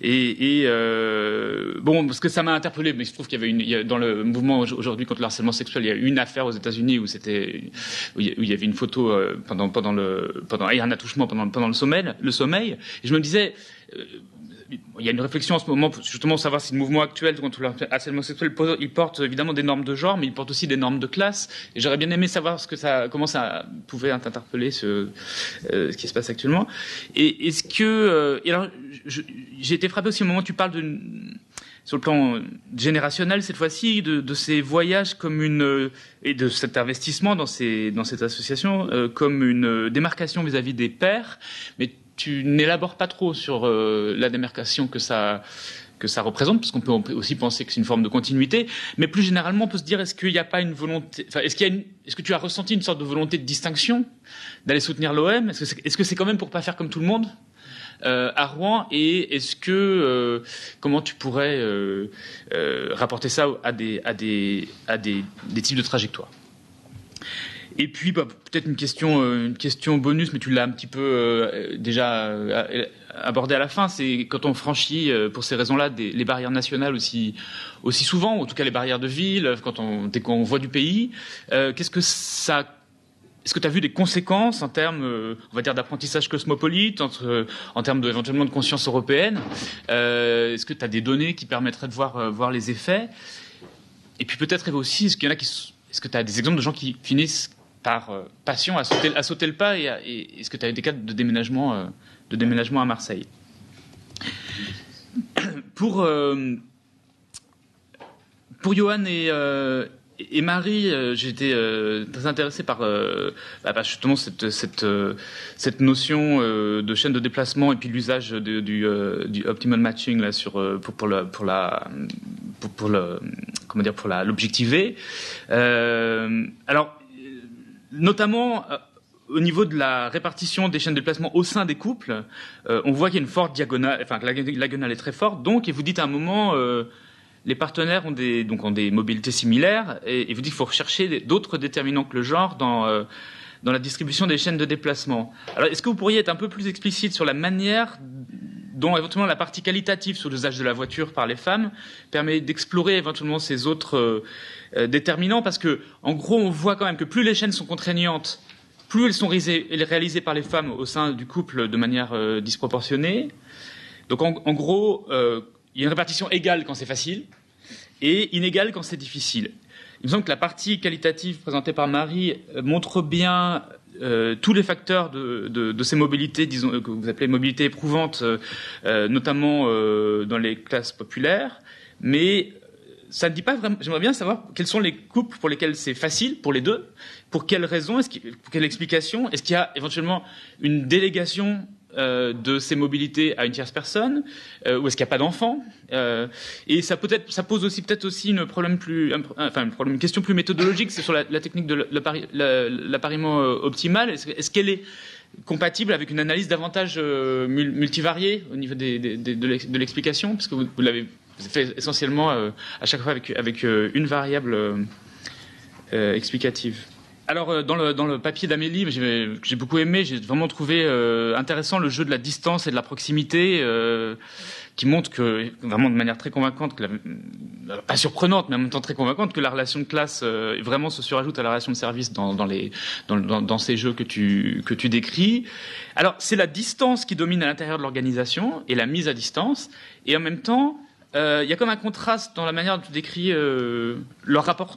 bon, parce que ça m'a interpellé, mais il se trouve qu'il y avait dans le mouvement aujourd'hui contre le harcèlement sexuel, il y a une affaire aux États-Unis où il y avait une photo pendant et un attouchement pendant le sommeil. Et je me disais, il y a une réflexion en ce moment, justement, pour savoir si le mouvement actuel contre le harcèlement sexuel, il porte évidemment des normes de genre, mais il porte aussi des normes de classe. Et j'aurais bien aimé savoir comment ça pouvait interpeller ce qui se passe actuellement. Et est-ce que, et alors, j'ai été frappé aussi au moment où tu parles sur le plan générationnel cette fois-ci, de ces voyages comme et de cet investissement dans cette association comme une démarcation vis-à-vis des pères, mais tu n'élabores pas trop sur la démarcation que ça représente, parce qu'on peut aussi penser que c'est une forme de continuité, mais plus généralement on peut se dire, est-ce qu'il n'y a pas une volonté, enfin, est-ce que tu as ressenti une sorte de volonté de distinction, d'aller soutenir l'OM, est-ce que c'est quand même pour pas faire comme tout le monde à Rouen, et est-ce que comment tu pourrais rapporter ça à des types de trajectoires? Et puis peut-être une question bonus, mais tu l'as un petit peu déjà abordé à la fin. C'est quand on franchit pour ces raisons-là les barrières nationales aussi souvent, ou en tout cas les barrières de ville, dès qu'on voit du pays. Est-ce que tu as vu des conséquences en termes, on va dire, d'apprentissage cosmopolite, en termes éventuellement de conscience européenne? Est-ce que tu as des données qui permettraient de voir les effets? Et puis peut-être aussi, est-ce que tu as des exemples de gens qui finissent par passion à sauter le pas, et est-ce que tu as eu des cas de déménagement à Marseille? Pour Johan et Marie, j'ai été très intéressé par justement cette notion de chaîne de déplacement, et puis l'usage du optimal matching là pour l'objectiver. Alors notamment au niveau de la répartition des chaînes de déplacement au sein des couples, on voit qu'il y a une forte diagonale, enfin que la diagonale est très forte. Donc, et vous dites à un moment, les partenaires ont des mobilités similaires, et vous dites qu'il faut rechercher d'autres déterminants que le genre dans la distribution des chaînes de déplacement. Alors, est-ce que vous pourriez être un peu plus explicite sur la manière dont éventuellement la partie qualitative sur l'usage de la voiture par les femmes permet d'explorer éventuellement ces autres déterminants, parce que en gros on voit quand même que plus les chaînes sont contraignantes, plus elles sont réalisées par les femmes au sein du couple de manière disproportionnée. Donc en gros, il y a une répartition égale quand c'est facile et inégale quand c'est difficile. Il me semble que la partie qualitative présentée par Marie montre bien tous les facteurs de ces mobilités, disons, que vous appelez mobilité éprouvante, notamment dans les classes populaires, mais ça ne dit pas vraiment. J'aimerais bien savoir quels sont les couples pour lesquels c'est facile, pour les deux, pour quelles raisons, pour quelle explication, est-ce qu'il y a éventuellement une délégation de ces mobilités à une tierce personne, ou est-ce qu'il n'y a pas d'enfants, et ça pose aussi peut-être aussi une question plus méthodologique, c'est sur la technique de l'appariement optimal. Est-ce qu'elle est compatible avec une analyse davantage multivariée au niveau de l'explication, parce que vous l'avez fait essentiellement à chaque fois avec une variable explicative. Alors, dans le papier d'Amélie, que j'ai beaucoup aimé, j'ai vraiment trouvé intéressant le jeu de la distance et de la proximité, qui montre que, vraiment de manière très convaincante, pas surprenante, mais en même temps très convaincante, que la relation de classe vraiment se surajoute à la relation de service dans ces jeux que tu décris. Alors, c'est la distance qui domine à l'intérieur de l'organisation et la mise à distance, et en même temps, il y a comme un contraste dans la manière dont tu décris leur rapport.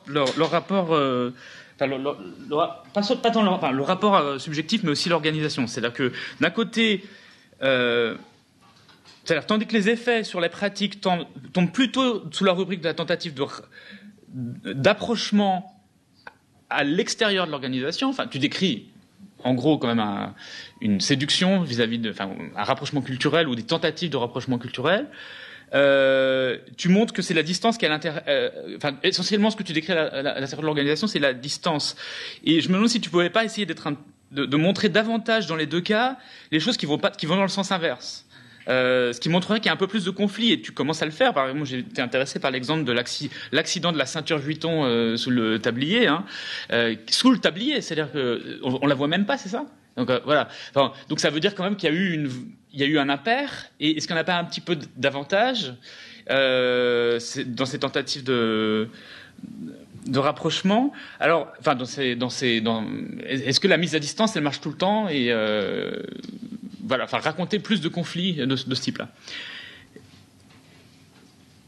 Le rapport subjectif, mais aussi l'organisation. C'est-à-dire que d'un côté, tandis que les effets sur les pratiques tombent plutôt sous la rubrique de la tentative d'approchement à l'extérieur de l'organisation. Enfin, tu décris en gros quand même une séduction vis-à-vis un rapprochement culturel ou des tentatives de rapprochement culturel. Tu montres que c'est la distance qui est à l'intérieur. Essentiellement, ce que tu décris à l'intérieur de l'organisation, c'est la distance. Et je me demande si tu pouvais pas essayer de montrer davantage dans les deux cas les choses qui vont dans le sens inverse. Ce qui montrerait qu'il y a un peu plus de conflit, et tu commences à le faire. Par exemple, moi, j'ai été intéressé par l'exemple de l'accident de la ceinture Vuitton sous le tablier, sous le tablier, c'est-à-dire que on la voit même pas, c'est ça? Donc voilà. Enfin, donc ça veut dire quand même qu'il y a eu un impair. Et est-ce qu'il n'y en a pas un petit peu d'avantage dans ces tentatives de rapprochement? Alors, enfin, est-ce que la mise à distance, elle marche tout le temps, et voilà, enfin, raconter plus de conflits de ce type-là.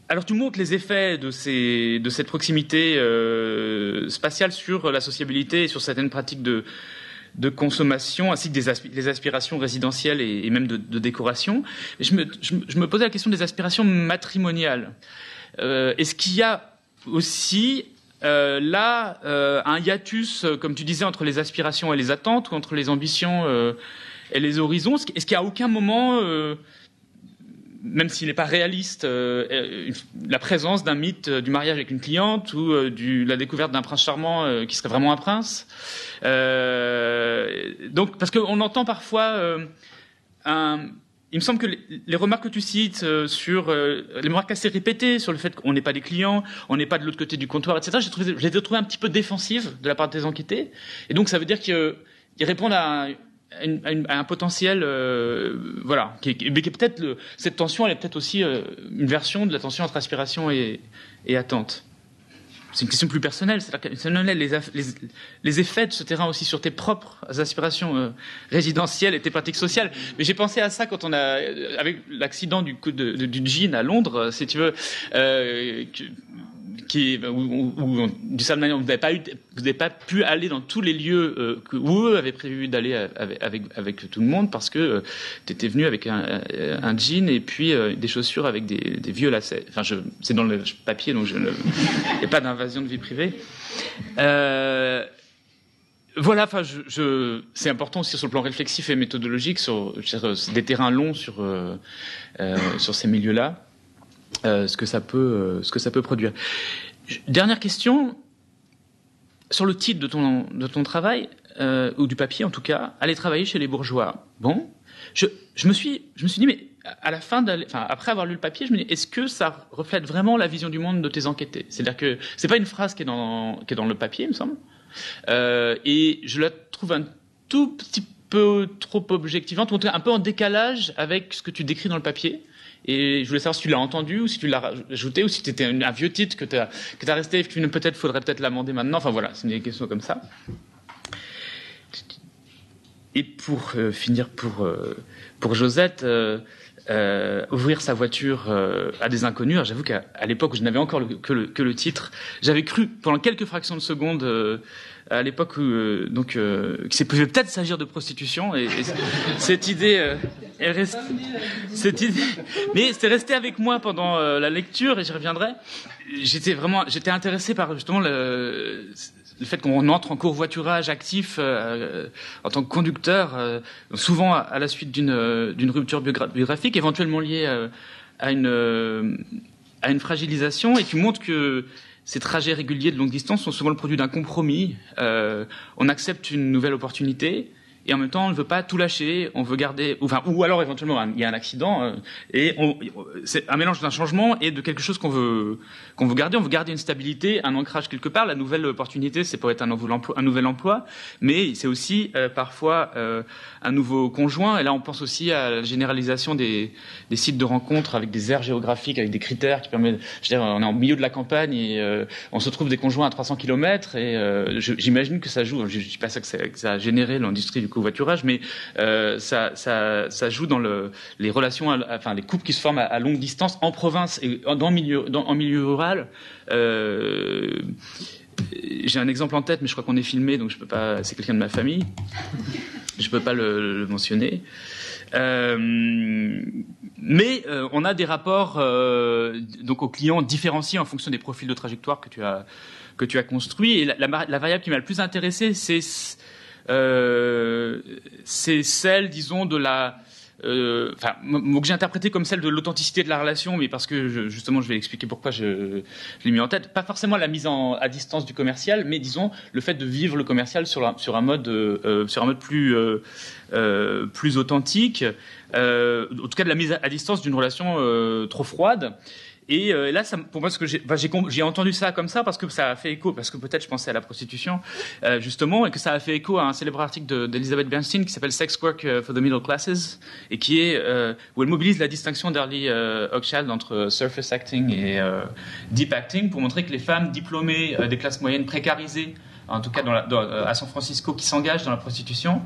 Alors tu montres les effets de cette proximité spatiale sur la sociabilité et sur certaines pratiques de consommation, ainsi que des aspirations résidentielles et même de décoration. Et je me posais la question des aspirations matrimoniales. Est-ce qu'il y a aussi là un hiatus, comme tu disais, entre les aspirations et les attentes, ou entre les ambitions et les horizons? Est-ce qu'il y a à aucun moment, même s'il n'est pas réaliste, la présence d'un mythe du mariage avec une cliente ou la découverte d'un prince charmant qui serait vraiment un prince? Donc, parce qu'on entend parfois il me semble que les remarques que tu cites sur les remarques assez répétées sur le fait qu'on n'est pas des clients, on n'est pas de l'autre côté du comptoir, etc. Je les ai trouvées un petit peu défensives de la part des enquêtés. Et donc ça veut dire qu'ils répondent à un potentiel, voilà, qui est peut-être cette tension, elle est peut-être aussi une version de la tension entre aspiration et attente. C'est une question plus personnelle, c'est-à-dire les effets de ce terrain aussi sur tes propres aspirations résidentielles et tes pratiques sociales. Mais j'ai pensé à ça quand on a, avec l'accident du jean à Londres, si tu veux, où d'une certaine manière vous n'avez pas pu aller dans tous les lieux où eux avaient prévu d'aller avec tout le monde, parce que tu étais venu avec un jean et puis des chaussures avec des vieux lacets. Enfin, c'est dans le papier, donc il n'y a pas d'invasion de vie privée. Voilà, enfin, c'est important aussi sur le plan réflexif et méthodologique, sur des terrains longs sur ces milieux-là. Ce que ça peut produire. Dernière question sur le titre de ton travail, ou du papier en tout cas, aller travailler chez les bourgeois. Bon, je me suis dit, mais à la fin, après avoir lu le papier, je me dis, est-ce que ça reflète vraiment la vision du monde de tes enquêtés? C'est-à-dire que c'est pas une phrase qui est dans le papier, il me semble, et je la trouve un tout petit peu trop objectivante, ou en tout cas un peu en décalage avec ce que tu décris dans le papier. Et je voulais savoir si tu l'as entendu, ou si tu l'as rajouté, ou si c'était un vieux titre que t'as resté, et que faudrait peut-être l'amender maintenant. Enfin voilà, c'est des questions comme ça. Et pour finir, pour Josette, ouvrir sa voiture à des inconnus. Alors, j'avoue qu'à l'époque où je n'avais encore que le titre, j'avais cru pendant quelques fractions de seconde, à l'époque où qu'il pouvait peut-être s'agir de prostitution, et cette idée est restée. Mais c'est resté avec moi pendant la lecture, et j'y reviendrai. J'étais intéressé par justement le fait qu'on entre en covoiturage actif en tant que conducteur, souvent à la suite d'une rupture biographique, éventuellement liée à une fragilisation, et tu montres que ces trajets réguliers de longue distance sont souvent le produit d'un compromis. On accepte une nouvelle opportunité, et en même temps on ne veut pas tout lâcher, on veut garder, ou alors éventuellement il y a un accident, et c'est un mélange d'un changement et de quelque chose qu'on veut garder. On veut garder une stabilité, un ancrage quelque part. La nouvelle opportunité, c'est pour être un nouvel emploi, mais c'est aussi parfois un nouveau conjoint. Et là on pense aussi à la généralisation des sites de rencontres avec des aires géographiques, avec des critères qui permettent, je veux dire, on est en milieu de la campagne et on se trouve des conjoints à 300 km, et j'imagine que ça joue. Je ne dis pas ça que ça a généré l'industrie du covoiturage, mais ça joue dans les relations, les couples qui se forment à longue distance en province et en milieu rural. J'ai un exemple en tête, mais je crois qu'on est filmé, donc je peux pas. C'est quelqu'un de ma famille, je peux pas le mentionner. Mais on a des rapports donc aux clients différenciés en fonction des profils de trajectoire que tu as construits. Et la variable qui m'a le plus intéressé, c'est celle, disons, de que j'ai interprété comme celle de l'authenticité de la relation, mais parce que justement, je vais expliquer pourquoi je l'ai mis en tête. Pas forcément la mise à distance du commercial, mais disons le fait de vivre le commercial sur un mode plus authentique, en tout cas de la mise à distance d'une relation trop froide. Et là, pour moi, j'ai entendu ça comme ça parce que ça a fait écho, parce que peut-être je pensais à la prostitution, justement, et que ça a fait écho à un célèbre article d'Elizabeth Bernstein qui s'appelle Sex Work for the Middle Classes, et qui est où elle mobilise la distinction d'Early Hochschild entre surface acting et deep acting, pour montrer que les femmes diplômées des classes moyennes précarisées, en tout cas à San Francisco, qui s'engagent dans la prostitution,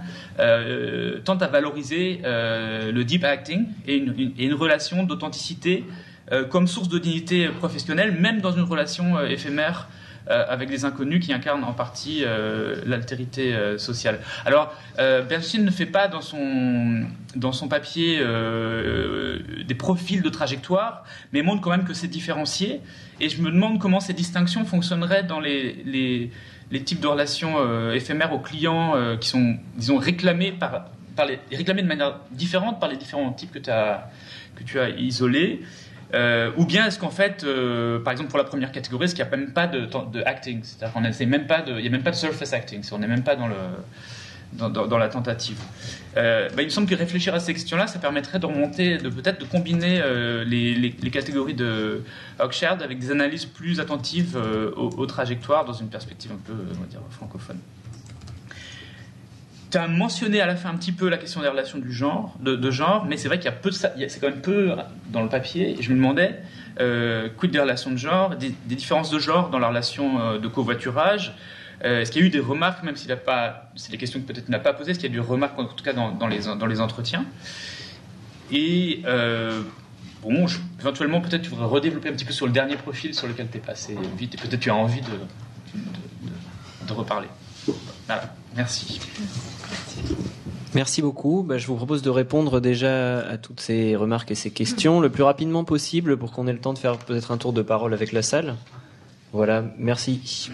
tentent à valoriser le deep acting et une relation d'authenticité comme source de dignité professionnelle, même dans une relation éphémère avec des inconnus qui incarnent en partie l'altérité sociale. Alors, Bernstein ne fait pas dans son papier des profils de trajectoire, mais montre quand même que c'est différencié. Et je me demande comment ces distinctions fonctionneraient dans les types de relations éphémères aux clients qui sont, disons, réclamés réclamés de manière différente par les différents types que tu as isolés. Ou bien est-ce qu'en fait, par exemple pour la première catégorie, est-ce qu'il n'y a même pas de acting, c'est-à-dire qu'on essaie même pas il n'y a même pas de surface acting, on n'est même pas dans la tentative. Il me semble que réfléchir à ces questions-là, ça permettrait de remonter, peut-être de combiner les catégories de Hochschild avec des analyses plus attentives aux trajectoires dans une perspective un peu, on va dire, francophone. Tu as mentionné à la fin un petit peu la question des relations de genre, mais c'est vrai qu'il y a peu de ça, c'est quand même peu dans le papier. Et je me demandais, quid des relations de genre, des différences de genre dans la relation de covoiturage. Est-ce qu'il y a eu des remarques, même s'il n'a pas, c'est des questions que peut-être il n'a pas posées, est-ce qu'il y a eu des remarques en tout cas dans les entretiens? Et éventuellement peut-être tu voudrais redévelopper un petit peu sur le dernier profil sur lequel tu es passé vite, et peut-être tu as envie de reparler. Voilà, merci. Merci beaucoup. Je vous propose de répondre déjà à toutes ces remarques et ces questions le plus rapidement possible pour qu'on ait le temps de faire peut-être un tour de parole avec la salle. Voilà, merci.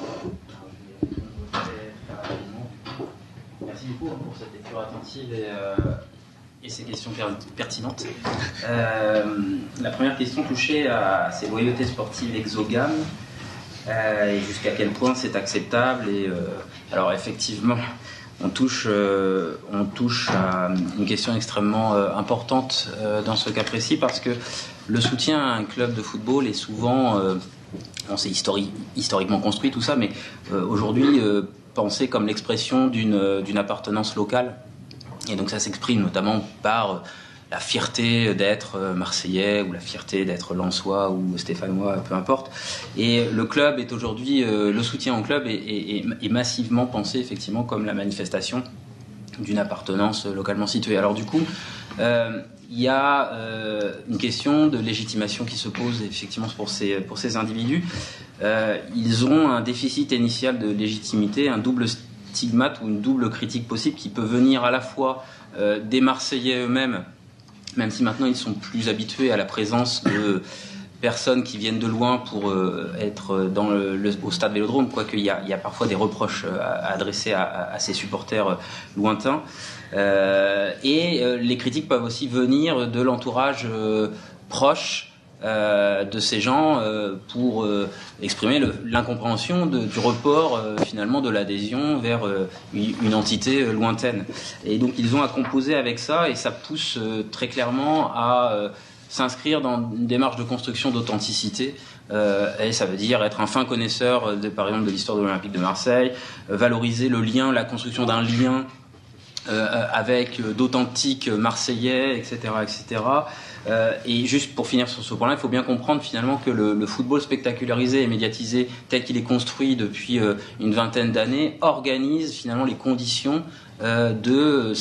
Merci beaucoup pour cette lecture attentive et ces questions pertinentes. La première question touchait à ces loyautés sportives exogames et jusqu'à quel point c'est acceptable. Alors effectivement, on touche à une question extrêmement importante dans ce cas précis, parce que le soutien à un club de football est souvent, c'est historiquement construit tout ça, mais aujourd'hui pensé comme l'expression d'une appartenance locale. Et donc ça s'exprime notamment par la fierté d'être marseillais ou la fierté d'être lensois ou stéphanois, peu importe. Et le club est aujourd'hui, le soutien au club est massivement pensé effectivement comme la manifestation d'une appartenance localement située. Alors du coup, il y a une question de légitimation qui se pose effectivement pour ces individus. Ils ont un déficit initial de légitimité, un double stigmate ou une double critique possible qui peut venir à la fois des Marseillais eux-mêmes, même si maintenant ils sont plus habitués à la présence de personnes qui viennent de loin pour être au stade Vélodrome, quoique il y a parfois des reproches à adresser à ces supporters lointains. Et les critiques peuvent aussi venir de l'entourage proche de ces gens pour exprimer l'incompréhension du report finalement de l'adhésion vers une entité lointaine. Et donc ils ont à composer avec ça, et ça pousse très clairement à s'inscrire dans une démarche de construction d'authenticité. Et ça veut dire être un fin connaisseur par exemple de l'histoire de l'Olympique de Marseille, valoriser le lien, la construction d'un lien avec d'authentiques Marseillais, etc., etc. Et juste pour finir sur ce point-là, il faut bien comprendre finalement que le football spectacularisé et médiatisé tel qu'il est construit depuis une vingtaine d'années organise finalement les conditions de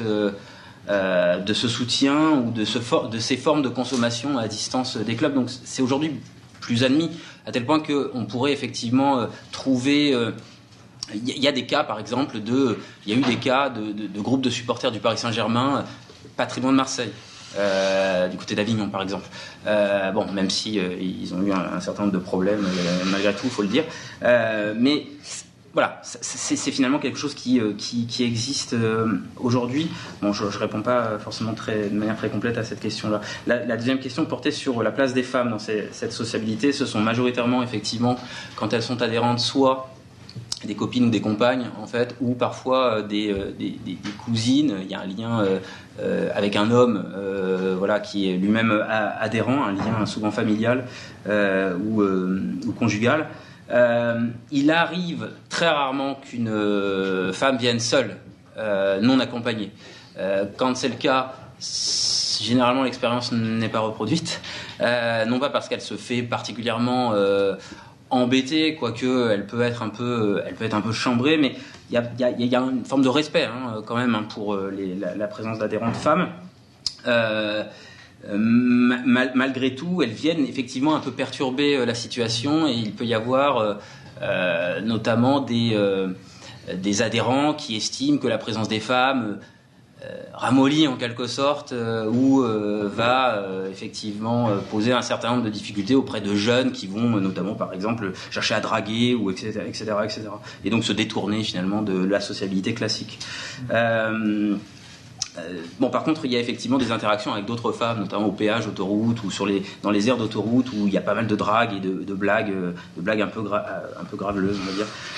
ce soutien ou de ces formes de consommation à distance des clubs. Donc c'est aujourd'hui plus admis, à tel point qu'on pourrait effectivement trouver... Il y a des cas, par exemple, il y a eu des cas de groupes de supporters du Paris Saint-Germain, pas très loin de Marseille, du côté d'Avignon, par exemple. Même si ils ont eu un certain nombre de problèmes, malgré tout, il faut le dire. Mais voilà, c'est finalement quelque chose qui existe aujourd'hui. Bon, je réponds pas forcément de manière très complète à cette question-là. La deuxième question portait sur la place des femmes dans cette sociabilité. Ce sont majoritairement, effectivement, quand elles sont adhérentes, soit des copines ou des compagnes, en fait, ou parfois des cousines. Il y a un lien avec un homme qui est lui-même adhérent, un lien souvent familial ou conjugal. Il arrive très rarement qu'une femme vienne seule, non accompagnée. Quand c'est le cas, généralement l'expérience n'est pas reproduite, non pas parce qu'elle se fait particulièrement embêtée, quoique elle peut être un peu chambrée, mais il y a une forme de respect quand même pour la présence d'adhérentes femmes. malgré tout, elles viennent effectivement un peu perturber la situation, et il peut y avoir notamment des adhérents qui estiment que la présence des femmes ramollit en quelque sorte ou va effectivement poser un certain nombre de difficultés auprès de jeunes qui vont notamment par exemple chercher à draguer ou etc. Et donc se détourner finalement de la sociabilité classique. Bon, par contre, il y a effectivement des interactions avec d'autres femmes, notamment au péage d'autoroute ou dans les aires d'autoroute où il y a pas mal de dragues et de blagues un peu graveleuses, on va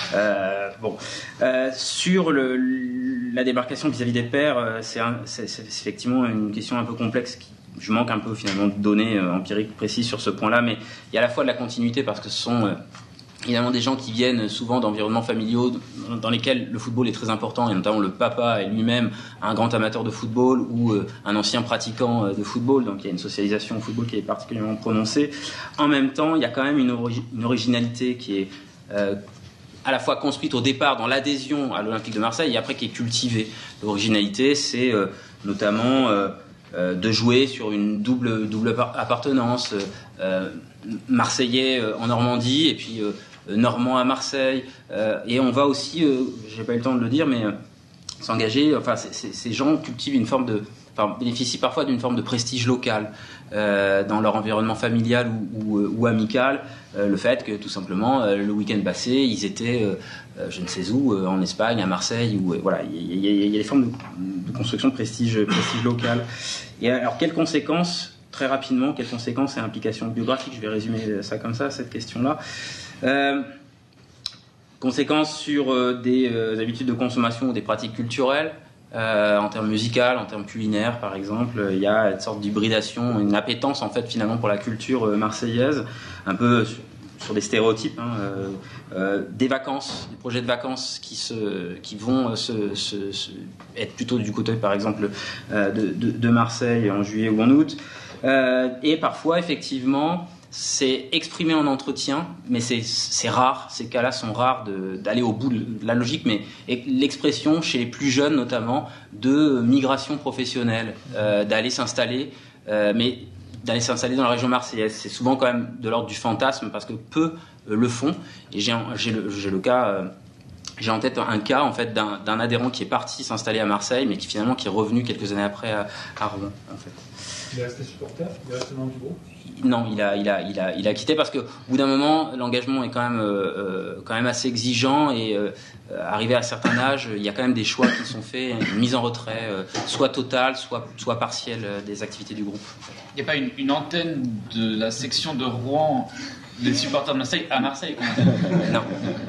dire. Sur la démarcation vis-à-vis des pères, c'est effectivement une question un peu complexe. Je manque un peu finalement de données empiriques précises sur ce point-là, mais il y a à la fois de la continuité parce que ce sont évidemment des gens qui viennent souvent d'environnements familiaux dans lesquels le football est très important, et notamment le papa est lui-même un grand amateur de football ou un ancien pratiquant de football, donc il y a une socialisation au football qui est particulièrement prononcée. En même temps, il y a quand même une originalité qui est à la fois construite au départ dans l'adhésion à l'Olympique de Marseille et après qui est cultivée. L'originalité, c'est notamment de jouer sur une double appartenance, marseillais en Normandie et puis normand à Marseille, et on va aussi, j'ai pas eu le temps de le dire, mais s'engager, enfin ces gens cultivent une forme bénéficient parfois d'une forme de prestige local dans leur environnement familial ou amical, le fait que tout simplement le week-end passé ils étaient je ne sais où, en Espagne, à Marseille, où voilà, il y a des formes de construction de prestige local. Et alors quelles conséquences, très rapidement, quelles conséquences et implications biographiques, je vais résumer ça comme ça, cette question-là. Conséquences sur des habitudes de consommation ou des pratiques culturelles, en termes musicaux, en termes culinaires par exemple. Il y a une sorte d'hybridation, une appétence en fait finalement pour la culture marseillaise, un peu sur des stéréotypes, des vacances, des projets de vacances qui vont être plutôt du côté par exemple de Marseille en juillet ou en août, et parfois effectivement c'est exprimé en entretien, mais c'est rare, ces cas-là sont rares d'aller au bout de la logique, mais l'expression chez les plus jeunes notamment de migration professionnelle, d'aller s'installer, mais d'aller s'installer dans la région marseillaise. C'est souvent quand même de l'ordre du fantasme parce que peu le font, et j'ai le cas... J'ai en tête un cas en fait d'un adhérent qui est parti s'installer à Marseille, mais qui finalement qui est revenu quelques années après à Rouen. En fait. Il est resté supporter, il est resté membre du groupe. Non, il a quitté parce que au bout d'un moment, l'engagement est quand même assez exigeant, et arrivé à un certain âge, il y a quand même des choix qui sont faits, une mise en retrait, soit totale, soit partielle des activités du groupe. Il n'y a pas une antenne de la section de Rouen des supporters de Marseille à Marseille quand même. Non.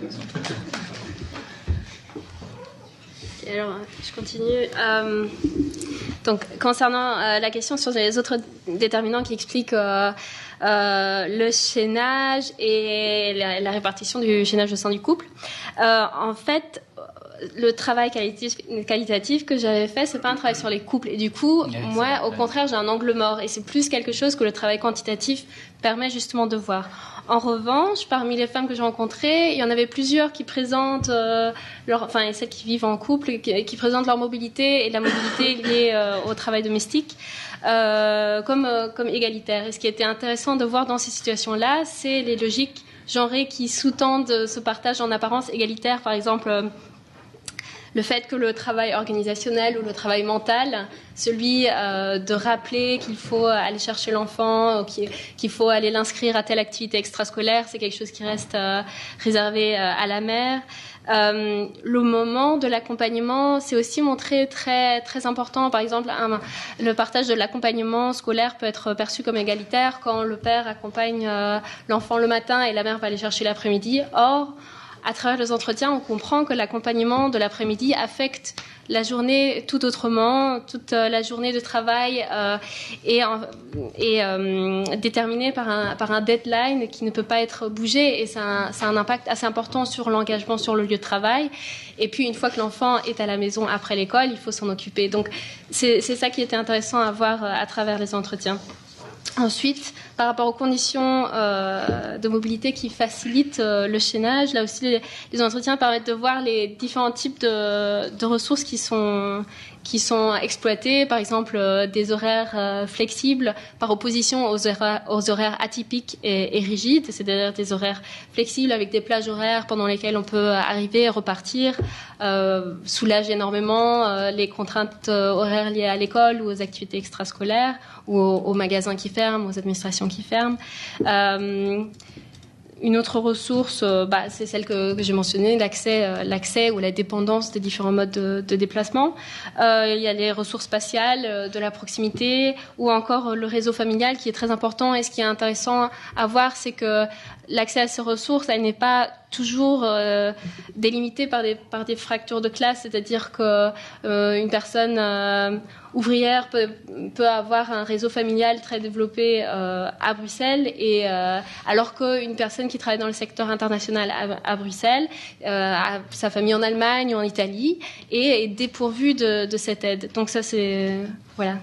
Alors, je continue. Donc, concernant la question sur les autres déterminants qui expliquent le chaînage et la répartition du chaînage au sein du couple, en fait, le travail qualitatif que j'avais fait, c'est pas un travail sur les couples. Et du coup, moi, au contraire, j'ai un angle mort. Et c'est plus quelque chose que le travail quantitatif permet justement de voir. En revanche, parmi les femmes que j'ai rencontrées, il y en avait plusieurs qui présentent et celles qui vivent en couple, qui présentent leur mobilité et la mobilité liée au travail domestique comme égalitaire. Et ce qui était intéressant de voir dans ces situations-là, c'est les logiques genrées qui sous-tendent ce partage en apparence égalitaire. Par exemple, le fait que le travail organisationnel ou le travail mental, celui de rappeler qu'il faut aller chercher l'enfant, qu'il faut aller l'inscrire à telle activité extrascolaire, c'est quelque chose qui reste réservé à la mère. Le moment de l'accompagnement, c'est aussi montré très, très important. Par exemple, le partage de l'accompagnement scolaire peut être perçu comme égalitaire quand le père accompagne l'enfant le matin et la mère va aller chercher l'après-midi. Or, à travers les entretiens, on comprend que l'accompagnement de l'après-midi affecte la journée tout autrement. Toute la journée de travail est déterminée par un deadline qui ne peut pas être bougé, et ça a un impact assez important sur l'engagement sur le lieu de travail. Et puis, une fois que l'enfant est à la maison après l'école, il faut s'en occuper. Donc, c'est ça qui était intéressant à voir à travers les entretiens. Ensuite, par rapport aux conditions de de mobilité qui facilitent le chaînage. Là aussi, les entretiens permettent de voir les différents types de ressources qui sont exploités, par exemple des horaires flexibles par opposition aux horaires atypiques et rigides, c'est-à-dire des horaires flexibles avec des plages horaires pendant lesquelles on peut arriver et repartir, soulage énormément les contraintes horaires liées à l'école ou aux activités extrascolaires ou aux magasins qui ferment, aux administrations qui ferment. Une autre ressource, c'est celle que j'ai mentionnée, l'accès ou la dépendance des différents modes de déplacement. Il y a les ressources spatiales, de la proximité, ou encore le réseau familial qui est très important. Et ce qui est intéressant à voir, c'est que l'accès à ces ressources, elle n'est pas toujours délimitée par des fractures de classe, c'est-à-dire que une personne ouvrière peut avoir un réseau familial très développé à Bruxelles, et alors qu'une personne qui travaille dans le secteur international à Bruxelles a sa famille en Allemagne ou en Italie et est dépourvue de cette aide. Donc ça, c'est... Voilà.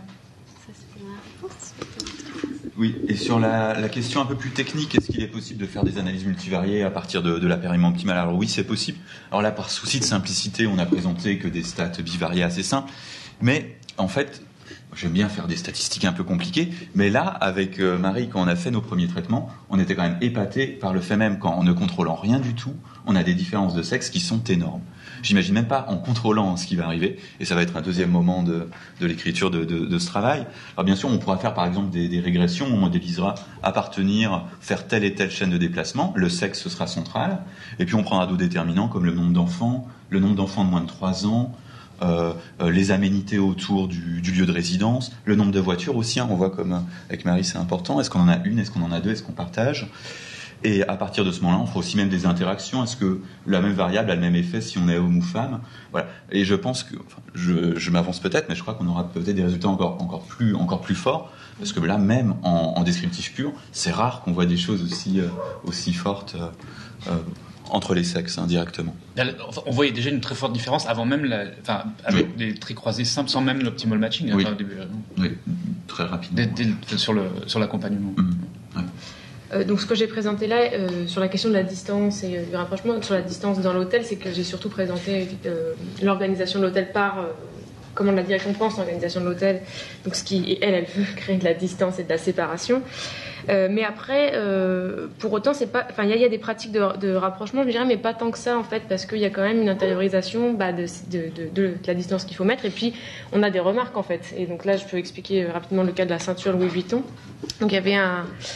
Oui, et sur la question un peu plus technique, est-ce qu'il est possible de faire des analyses multivariées à partir de l'appareillement optimal? Alors oui, c'est possible. Alors là, par souci de simplicité, on n'a présenté que des stats bivariées assez simples. Mais en fait, j'aime bien faire des statistiques un peu compliquées, mais là, avec Marie, quand on a fait nos premiers traitements, on était quand même épatés par le fait même qu'en ne contrôlant rien du tout, on a des différences de sexe qui sont énormes. J'imagine même pas en contrôlant ce qui va arriver, et ça va être un deuxième moment de l'écriture de ce travail. Alors bien sûr, on pourra faire par exemple des régressions, on modélisera faire telle et telle chaîne de déplacement, le sexe ce sera central, et puis on prendra d'autres déterminants comme le nombre d'enfants de moins de 3 ans, les aménités autour du lieu de résidence, le nombre de voitures aussi, on voit comme avec Marie c'est important, est-ce qu'on en a une, est-ce qu'on en a deux, est-ce qu'on partage? Et à partir de ce moment-là, on fera aussi même des interactions. Est-ce que la même variable a le même effet si on est homme ou femme? Voilà. Et je pense que, je m'avance peut-être, mais je crois qu'on aura peut-être des résultats encore plus forts, parce que là, même en descriptif pur, c'est rare qu'on voit des choses aussi fortes entre les sexes directement. On voyait déjà une très forte différence avant même, avec des traits croisés simples, sans même l'optimal matching. Oui, au début. Oui, très rapidement. Sur l'accompagnement. Ouais. Donc ce que j'ai présenté là sur la question de la distance et du rapprochement sur la distance dans l'hôtel, c'est que j'ai surtout présenté l'organisation de l'hôtel par comment la direction pense l'organisation de l'hôtel, donc ce qui elle veut créer de la distance et de la séparation. Mais après, pour autant, c'est pas. Enfin, il y a des pratiques de rapprochement, je dirais, mais pas tant que ça en fait, parce qu'il y a quand même une intériorisation de la distance qu'il faut mettre. Et puis, on a des remarques en fait. Et donc là, je peux expliquer rapidement le cas de la ceinture Louis Vuitton. Donc, il y avait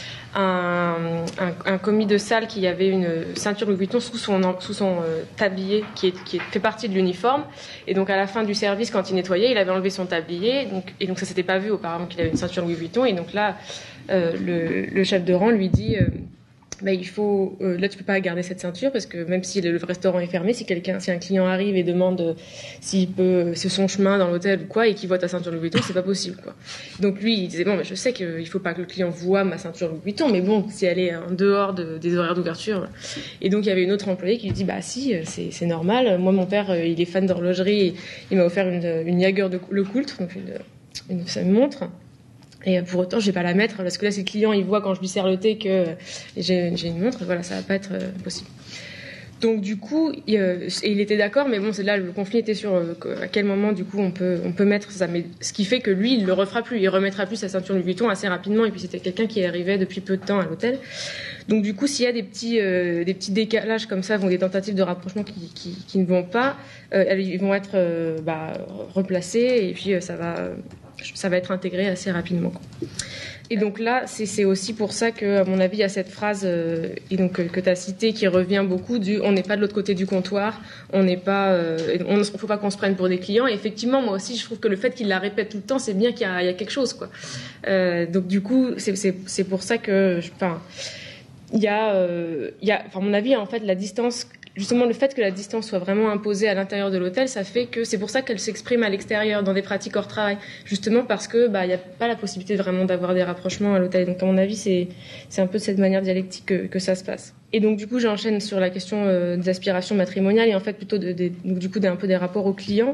un commis de salle qui avait une ceinture Louis Vuitton sous son tablier qui fait partie de l'uniforme, et donc à la fin du service, quand il nettoyait, il avait enlevé son tablier, donc ça s'était pas vu auparavant qu'il avait une ceinture Louis Vuitton, et donc là le chef de rang lui dit il faut là tu peux pas garder cette ceinture, parce que même si le restaurant est fermé, si un client arrive et demande s'il peut c'est son chemin dans l'hôtel ou quoi, et qu'il voit ta ceinture Louis Vuitton, c'est pas possible quoi. Donc lui il disait je sais qu'il faut pas que le client voit ma ceinture Louis Vuitton, mais bon, si elle est en dehors des horaires d'ouverture. Et donc il y avait une autre employée qui lui dit si c'est normal, moi mon père il est fan d'horlogerie, et il m'a offert une Jaeger de Le Coultre, donc une montre. Et pour autant, je vais pas la mettre, parce que là, si le client il voit quand je lui sers le thé que j'ai une montre, voilà, ça va pas être possible. Donc du coup, il était d'accord, mais bon, c'est là le conflit était sur à quel moment du coup on peut mettre ça. Mais ce qui fait que lui, il le refera plus, il remettra plus sa ceinture Louis Vuitton assez rapidement. Et puis c'était quelqu'un qui arrivait depuis peu de temps à l'hôtel. Donc du coup, s'il y a des petits décalages comme ça, des tentatives de rapprochement qui ne vont pas, ils vont être replacés, et puis ça va être intégré assez rapidement. Et donc là, c'est aussi pour ça que, à mon avis, il y a cette phrase et donc que tu as citée, qui revient beaucoup on n'est pas de l'autre côté du comptoir, on n'est pas, faut pas qu'on se prenne pour des clients. Et effectivement, moi aussi, je trouve que le fait qu'il la répète tout le temps, c'est bien qu'il y a quelque chose, quoi. Donc du coup, c'est pour ça que, il y a, à mon avis, en fait, la distance. Justement, le fait que la distance soit vraiment imposée à l'intérieur de l'hôtel, ça fait que c'est pour ça qu'elle s'exprime à l'extérieur, dans des pratiques hors travail. Justement parce que il n'y a pas la possibilité vraiment d'avoir des rapprochements à l'hôtel. Donc, à mon avis, c'est un peu de cette manière dialectique que ça se passe. Et donc, du coup, j'enchaîne sur la question des aspirations matrimoniales, et en fait, plutôt un peu des rapports aux clients.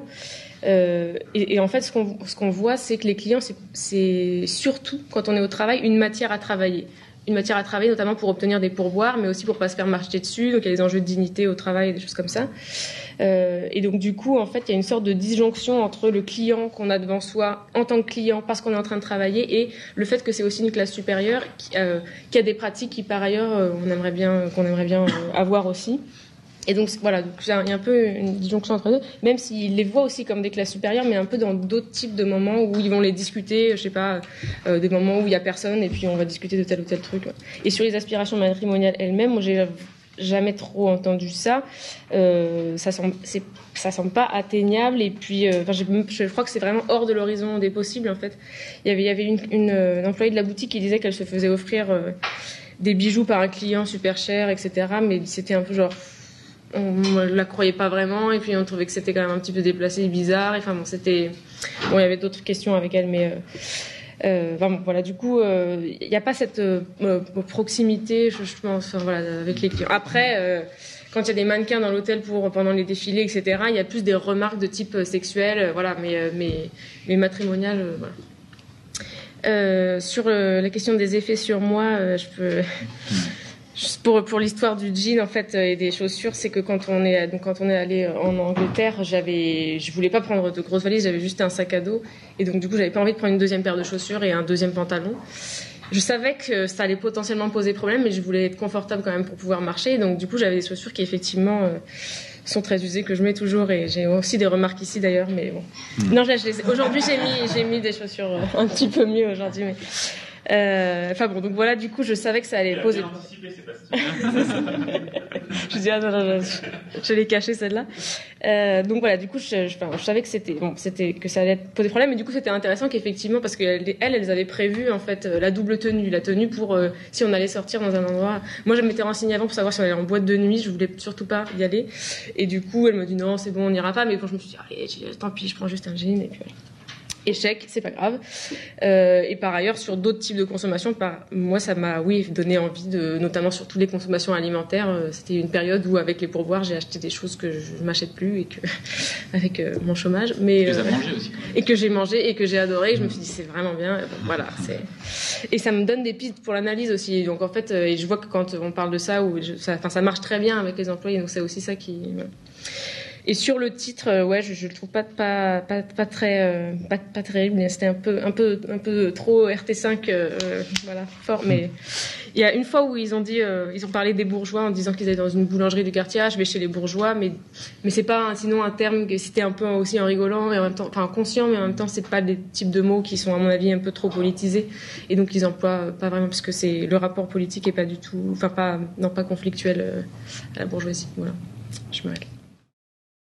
Et en fait, ce qu'on voit, c'est que les clients, c'est surtout, quand on est au travail, une matière à travailler. une matière à travailler, notamment pour obtenir des pourboires, mais aussi pour pas se faire marcher dessus. Donc il y a des enjeux de dignité au travail, des choses comme ça. Et donc du coup, en fait, il y a une sorte de disjonction entre le client qu'on a devant soi en tant que client parce qu'on est en train de travailler et le fait que c'est aussi une classe supérieure qui a des pratiques qui par ailleurs qu'on aimerait bien avoir aussi. Et donc voilà, donc il y a un peu une disjonction entre eux, même s'ils les voient aussi comme des classes supérieures, mais un peu dans d'autres types de moments où ils vont les discuter, je sais pas, des moments où il y a personne et puis on va discuter de tel ou tel truc. Ouais. Et sur les aspirations matrimoniales elles-mêmes, moi j'ai jamais trop entendu ça. Ça semble pas atteignable et puis je crois que c'est vraiment hors de l'horizon des possibles en fait. Il y avait une employée de la boutique qui disait qu'elle se faisait offrir des bijoux par un client super cher, etc. Mais c'était un peu genre on la croyait pas vraiment et puis on trouvait que c'était quand même un petit peu déplacé et bizarre. Enfin bon, il y avait d'autres questions avec elle, mais voilà. Du coup, il n'y a pas cette proximité, je pense, voilà, avec les clients. Après, quand il y a des mannequins dans l'hôtel pendant les défilés, etc., il y a plus des remarques de type sexuel, voilà, mais matrimonial, voilà. Sur la question des effets sur moi, je peux. Juste pour l'histoire du jean en fait et des chaussures, c'est que quand on est allé en Angleterre, je voulais pas prendre de grosses valises, j'avais juste un sac à dos et donc du coup j'avais pas envie de prendre une deuxième paire de chaussures et un deuxième pantalon. Je savais que ça allait potentiellement poser problème, mais je voulais être confortable quand même pour pouvoir marcher. Et donc du coup j'avais des chaussures qui effectivement sont très usées que je mets toujours et j'ai aussi des remarques ici d'ailleurs, mais bon. Non, aujourd'hui j'ai mis des chaussures un petit peu mieux aujourd'hui, mais. Enfin bon, donc voilà, du coup, je savais que ça allait poser. Je dis je l'ai caché celle-là. Donc voilà, du coup, je savais que ça allait poser problème, mais du coup, c'était intéressant qu'effectivement, parce qu'elles avaient prévu en fait la double tenue, la tenue pour si on allait sortir dans un endroit. Moi, je m'étais renseignée avant pour savoir si on allait en boîte de nuit, je voulais surtout pas y aller, et du coup, elle me dit non, c'est bon, on n'ira pas, mais bon, je me suis dit allez, tant pis, je prends juste un jean et puis voilà. Échec, c'est pas grave. Et par ailleurs, sur d'autres types de consommation, moi, ça m'a, donné envie notamment sur toutes les consommations alimentaires. C'était une période où, avec les pourboires, j'ai acheté des choses que je m'achète plus et que, avec mon chômage. Mais, et que j'ai mangé et que j'ai adoré. Et je me suis dit, c'est vraiment bien. Bon, voilà, et ça me donne des pistes pour l'analyse aussi. Donc, en fait, et je vois que quand on parle de ça, ça marche très bien avec les employés. Donc, c'est aussi ça qui, voilà. Et sur le titre, je le trouve pas terrible. C'était un peu trop RT5, voilà, fort. Mais il y a une fois où ils ont parlé des bourgeois en disant qu'ils étaient dans une boulangerie du quartier. Je vais chez les bourgeois, mais c'est pas sinon un terme que c'était un peu aussi en rigolant et en même temps, enfin conscient, mais en même temps c'est pas des types de mots qui sont à mon avis un peu trop politisés et donc ils emploient pas vraiment parce que c'est le rapport politique est pas du tout, pas conflictuel à la bourgeoisie. Voilà, je m'arrête.